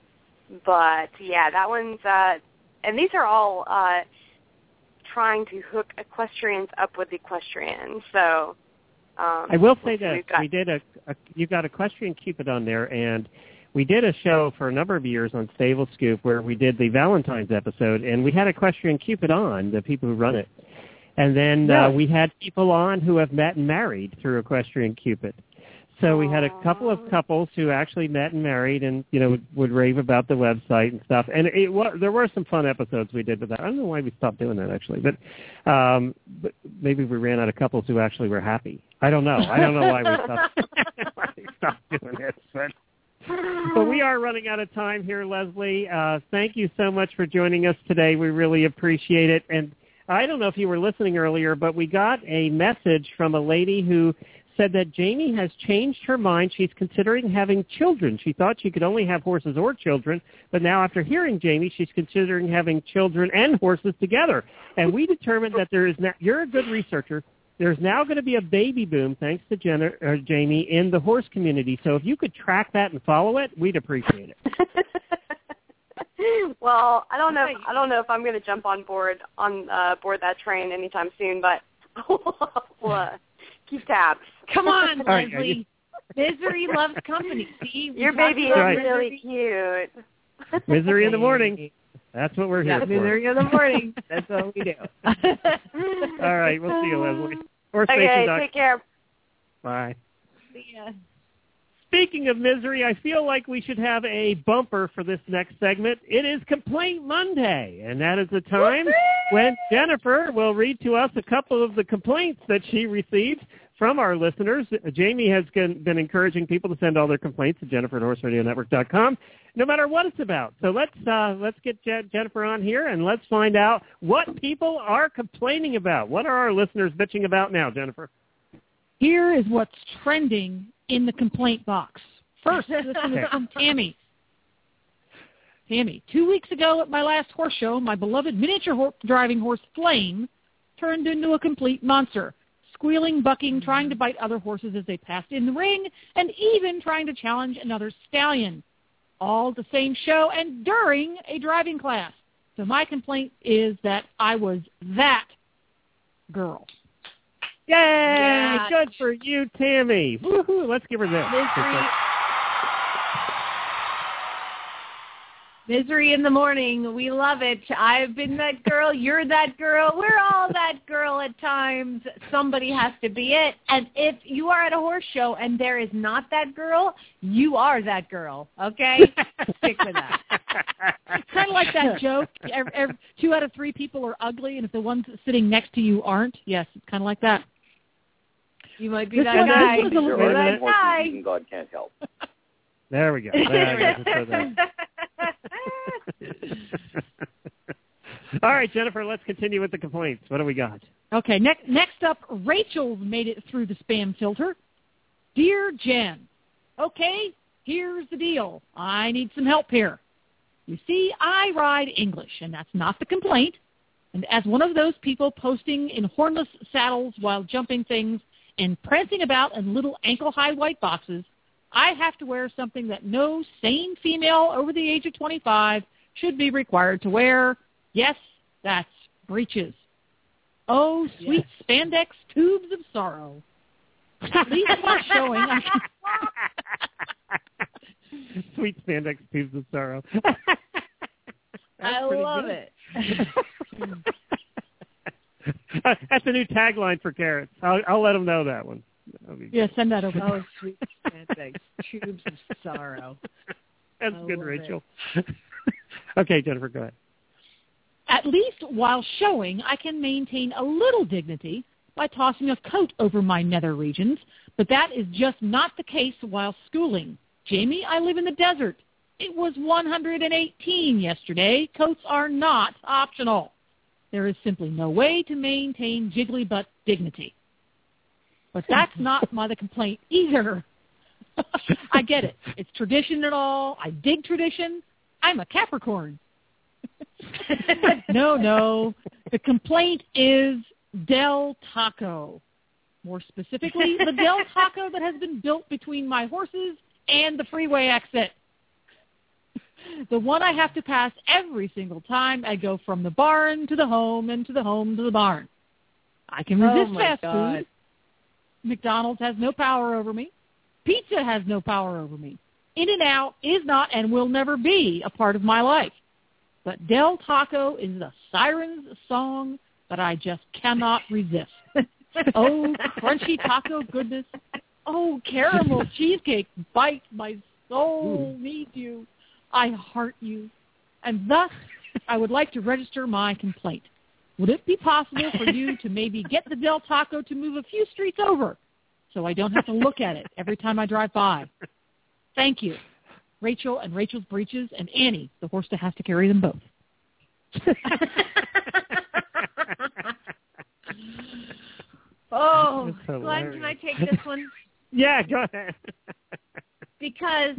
but yeah, that one's, uh, and these are all uh, trying to hook equestrians up with equestrians. So um, I will say we've this: got, we did a, a you got Equestrian Cupid on there, and we did a show for a number of years on Stable Scoop where we did the Valentine's episode, and we had Equestrian Cupid on, the people who run it. And then Yeah. uh, we had people on who have met and married through Equestrian Cupid. So we had a couple of couples who actually met and married, and you know would, would rave about the website and stuff. And it was, there were some fun episodes we did with that. I don't know why we stopped doing that actually, but, um, but maybe we ran out of couples who actually were happy. I don't know. I don't know why we stopped, why we stopped doing this, but. But we are running out of time here, Leslie. Uh, thank you so much for joining us today. We really appreciate it. And I don't know if you were listening earlier, but we got a message from a lady who said that Jamie has changed her mind. She's considering having children. She thought she could only have horses or children, but now after hearing Jamie, she's considering having children and horses together. And we determined that there is now, you're a good researcher, there's now going to be a baby boom, thanks to Jenna, or Jamie, in the horse community. So if you could track that and follow it, we'd appreciate it. Well, I don't know. If, I don't know if I'm going to jump on board on uh, board that train anytime soon, but we'll uh, keep tabs. Come on, right, Leslie. Misery loves company. See, we your baby is right. really cute. Misery in the morning. That's what we're here yeah, for. Misery in the morning. That's what we do. All right, we'll see you, Leslie. Horse Okay, Station Doc. take care. Bye. See ya. Speaking of misery, I feel like we should have a bumper for this next segment. It is Complaint Monday, and that is the time when Jennifer will read to us a couple of the complaints that she received from our listeners. Jamie has been encouraging people to send all their complaints to Jennifer at horse radio network dot com, no matter what it's about. So let's uh, let's get Je- Jennifer on here, and let's find out what people are complaining about. What are our listeners bitching about now, Jennifer? Here is what's trending in the complaint box. First, this one is from Tammy. Tammy, two weeks ago at my last horse show, my beloved miniature ho- driving horse, Flame, turned into a complete monster, squealing, bucking, trying to bite other horses as they passed in the ring, and even trying to challenge another stallion, all at the same show and during a driving class. So my complaint is that I was that girl. Yay! Yeah. Good for you, Tammy. Woohoo! Let's give her this. Misery. Misery in the morning. We love it. I've been that girl. You're that girl. We're all that girl at times. Somebody has to be it. And if you are at a horse show and there is not that girl, you are that girl. Okay? Stick with that. It's kind of like that joke. Every, every, two out of three people are ugly, and if the ones sitting next to you aren't, yes, it's kind of like that. You might be This that one- guy. this one's a little- You're that Horses guy. eating, God can't help. There we go. There we go. All right, Jennifer, let's continue with the complaints. What do we got? Okay, next next up, Rachel's made it through the spam filter. Dear Jen, okay, here's the deal. I need some help here. You see, I ride English, and that's not the complaint. And as one of those people posting in hornless saddles while jumping things and prancing about in little ankle-high white boxes, I have to wear something that no sane female over the age of twenty-five should be required to wear. Yes, that's breeches. Oh, sweet yes. Spandex tubes of sorrow. At least while showing, I can... Sweet spandex tubes of sorrow. I love good. it. That's a new tagline for Carrots. I'll, I'll let them know that one. Yeah, send that over. Oh, sweet spandex tubes of sorrow. That's I good, Rachel. Okay, Jennifer, go ahead. At least while showing, I can maintain a little dignity by tossing a coat over my nether regions, but that is just not the case while schooling. Jamie, I live in the desert. It was one hundred eighteen yesterday. Coats are not optional. There is simply no way to maintain jiggly butt dignity. But that's not my the complaint either. I get it. It's tradition and all. I dig tradition. I'm a Capricorn. no, no. The complaint is Del Taco. More specifically, the Del Taco that has been built between my horses and the freeway exit. The one I have to pass every single time I go from the barn to the home and to the home to the barn. I can resist oh fast God. food. McDonald's has no power over me. Pizza has no power over me. In-N-Out is not and will never be a part of my life. But Del Taco is the siren's song that I just cannot resist. Oh, crunchy taco goodness. Oh, caramel cheesecake bites. My soul Ooh. needs you. I heart you. And thus, I would like to register my complaint. Would it be possible for you to maybe get the Del Taco to move a few streets over so I don't have to look at it every time I drive by? Thank you. Rachel and Rachel's Breeches and Annie, the horse that has to carry them both. Oh, Glenn, can I take this one? Yeah, go ahead. Because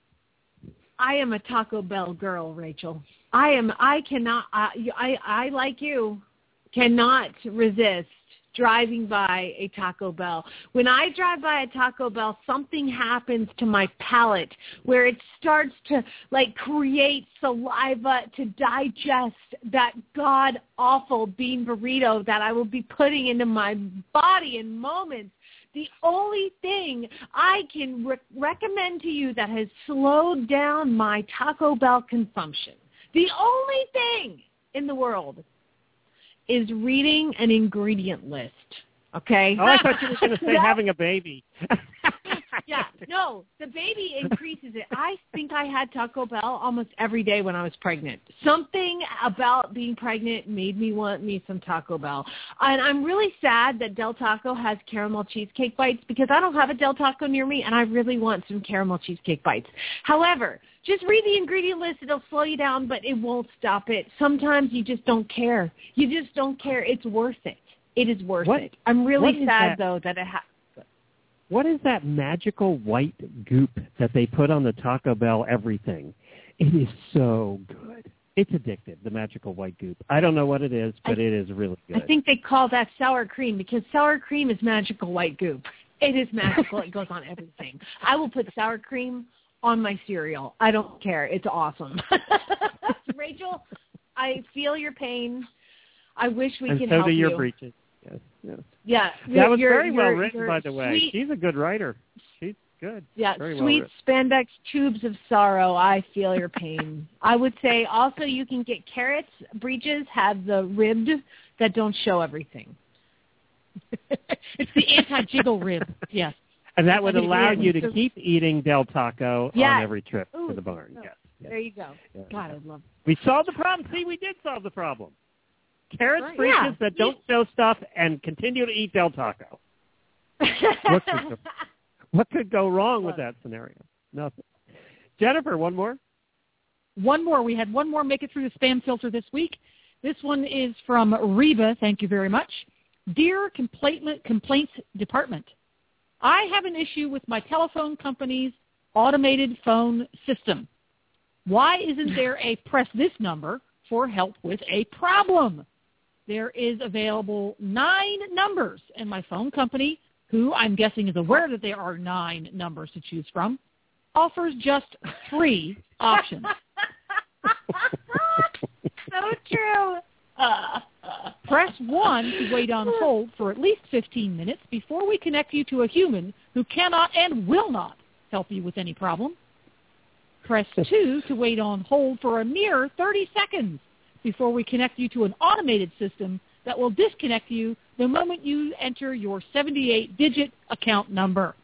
I am a Taco Bell girl, Rachel. I am. I cannot. I, I, I like you, cannot resist driving by a Taco Bell. When I drive by a Taco Bell, something happens to my palate where it starts to like create saliva to digest that god-awful bean burrito that I will be putting into my body in moments. The only thing I can re- recommend to you that has slowed down my Taco Bell consumption, the only thing in the world is reading an ingredient list, okay? Oh, I thought you were going to say having a baby. Yeah, no, the baby increases it. I think I had Taco Bell almost every day when I was pregnant. Something about being pregnant made me want me some Taco Bell. And I'm really sad that Del Taco has caramel cheesecake bites because I don't have a Del Taco near me, and I really want some caramel cheesecake bites. However, just read the ingredient list. It'll slow you down, but it won't stop it. Sometimes you just don't care. You just don't care. It's worth it. It is worth what, it. I'm really sad, that? though, that it has... What is that magical white goop that they put on the Taco Bell everything? It is so good. It's addictive, the magical white goop. I don't know what it is, but I, it is really good. I think they call that sour cream because sour cream is magical white goop. It is magical. It goes on everything. I will put sour cream on my cereal. I don't care. It's awesome. Rachel, I feel your pain. I wish we and could so help do your you. breeches. Yes, yes. Yeah, that was you're, very well you're, written, you're by the way. sweet, She's a good writer. She's good. Yeah, very sweet well spandex tubes of sorrow. I feel your pain. I would say also you can get Carrots. Breeches have the ribbed that don't show everything. It's the anti-jiggle rib. Yes. And that would allow you to keep eating Del Taco yes. on every trip Ooh, to the barn. no. Yes, yes. There you go. Yes. God, I love it. We solved the problem. See, we did solve the problem. Carrots, right. breeches yeah. that don't show stuff and continue to eat Del Taco. what, could go, what could go wrong with that scenario? Nothing. Jennifer, one more? One more. We had one more make it through the spam filter this week. This one is from Reba. Thank you very much. Dear Complaint, Complaints Department, I have an issue with my telephone company's automated phone system. Why isn't there a press this number for help with a problem? There is available nine numbers, and my phone company, who I'm guessing is aware that there are nine numbers to choose from, offers just three options. So true. Uh, uh, press one to wait on hold for at least fifteen minutes before we connect you to a human who cannot and will not help you with any problem. Press two to wait on hold for a mere thirty seconds before we connect you to an automated system that will disconnect you the moment you enter your seventy-eight digit account number.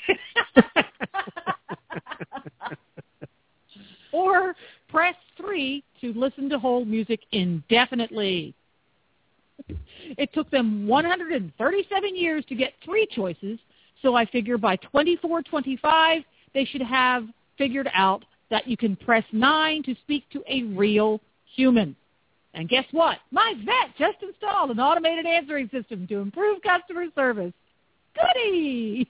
Or press three to listen to hold music indefinitely. It took them one hundred thirty-seven years to get three choices, so I figure by twenty-four twenty-five they should have figured out that you can press nine to speak to a real human. And guess what? My vet just installed an automated answering system to improve customer service. Goody!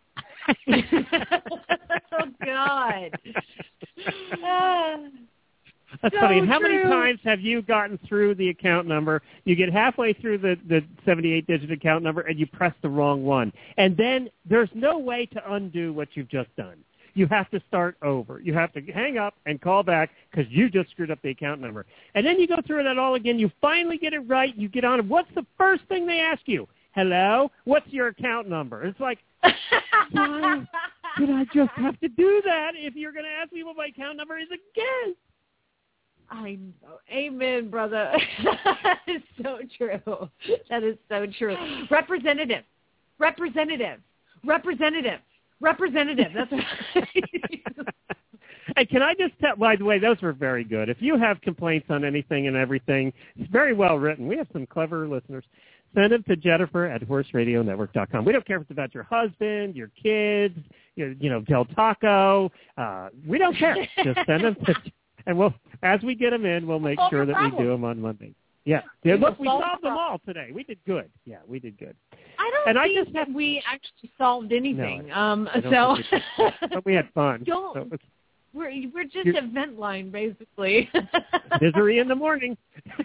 Oh, God. Uh, That's so funny. And how true. many times have you gotten through the account number, you get halfway through the, the seventy-eight digit account number, and you press the wrong one? And then there's no way to undo what you've just done. You have to start over. You have to hang up and call back because you just screwed up the account number. And then you go through that all again. You finally get it right. You get on it. What's the first thing they ask you? Hello? What's your account number? It's like, why did I just have to do that if you're going to ask me what my account number is again? I know. Amen, brother. That is so true. That is so true. Representative. Representative. Representative. Representative. That's right. Hey, can I just tell, by the way, those were very good. If you have complaints on anything and everything, it's very well written. We have some clever listeners. Send them to Jennifer at horse radio network dot com. We don't care if it's about your husband, your kids, your, you know, Del Taco. Uh, we don't care. Just send them to, and we'll, as we get them in, we'll make sure that we do them on Monday. Yeah. yeah look, we solved them all today. We did good. Yeah, we did good. I don't and think I just that have, we actually solved anything. No, um, I don't so, think we did. But we had fun. Don't. So it's, We're we're just You're, a vent line, basically. misery in the morning.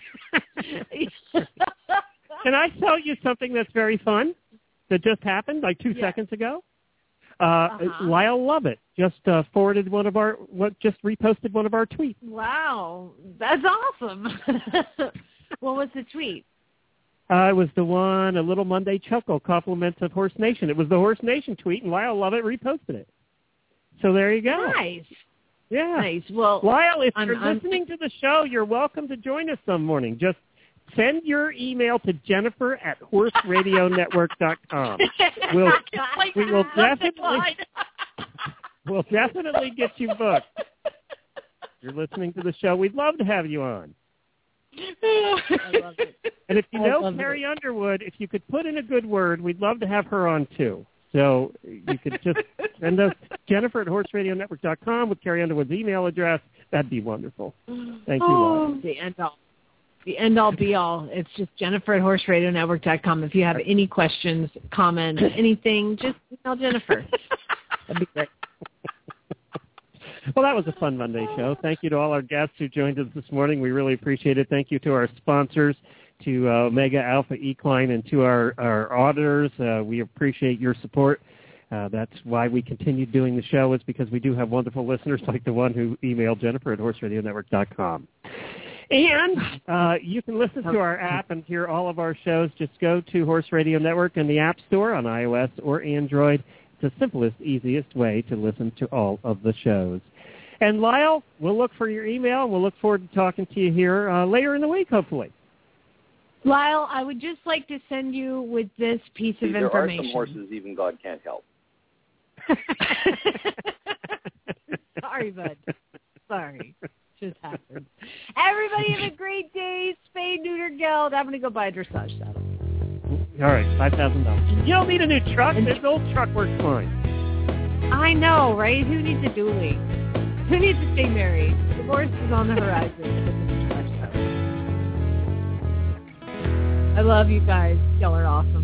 Can I tell you something that's very fun that just happened like two yeah. seconds ago? Uh, uh-huh. Lyle Lovett just uh, forwarded one of our, what just reposted one of our tweets. Wow, that's awesome. What was the tweet? Uh, it was the one, a little Monday chuckle, compliments of Horse Nation. It was the Horse Nation tweet, and Lyle Lovett reposted it. So there you go. Nice. Yeah. Nice. Well, Lyle, if I'm, you're I'm, listening to the show, you're welcome to join us some morning. Just send your email to Jennifer at horse radio network dot com. We'll, we will definitely, we'll definitely get you booked. If you're listening to the show, we'd love to have you on. I love it. And if you I know Carrie it. Underwood, if you could put in a good word, we'd love to have her on too. So you could just send us Jennifer at horse radio network dot com with Carrie Underwood's email address. That'd be wonderful. Thank you, oh, Lyle. The end all. The end all be all. It's just Jennifer at horse radio network dot com. If you have any questions, comments, anything, just email Jennifer. That'd be great. Well, that was a fun Monday show. Thank you to all our guests who joined us this morning. We really appreciate it. Thank you to our sponsors, to uh, Omega Alpha Equine, and to our, our auditors. Uh, we appreciate your support. Uh, that's why we continue doing the show, is because we do have wonderful listeners like the one who emailed Jennifer at horse radio network dot com. And uh, you can listen to our app and hear all of our shows. Just go to Horse Radio Network in the App Store on iOS or Android. It's the simplest, easiest way to listen to all of the shows. And Lyle, we'll look for your email, and we'll look forward to talking to you here uh, later in the week, hopefully. Lyle, I would just like to send you with this piece See, of there information. There are some horses even God can't help. Sorry, bud. Sorry. Just happened. Everybody have a great day. Spay, neuter, geld. I'm going to go buy a dressage saddle. All right, five thousand dollars. You don't need a new truck. This old truck works fine. I know, right? Who needs a dually? Who needs to stay married? Divorce is on the horizon. I love you guys. Y'all are awesome.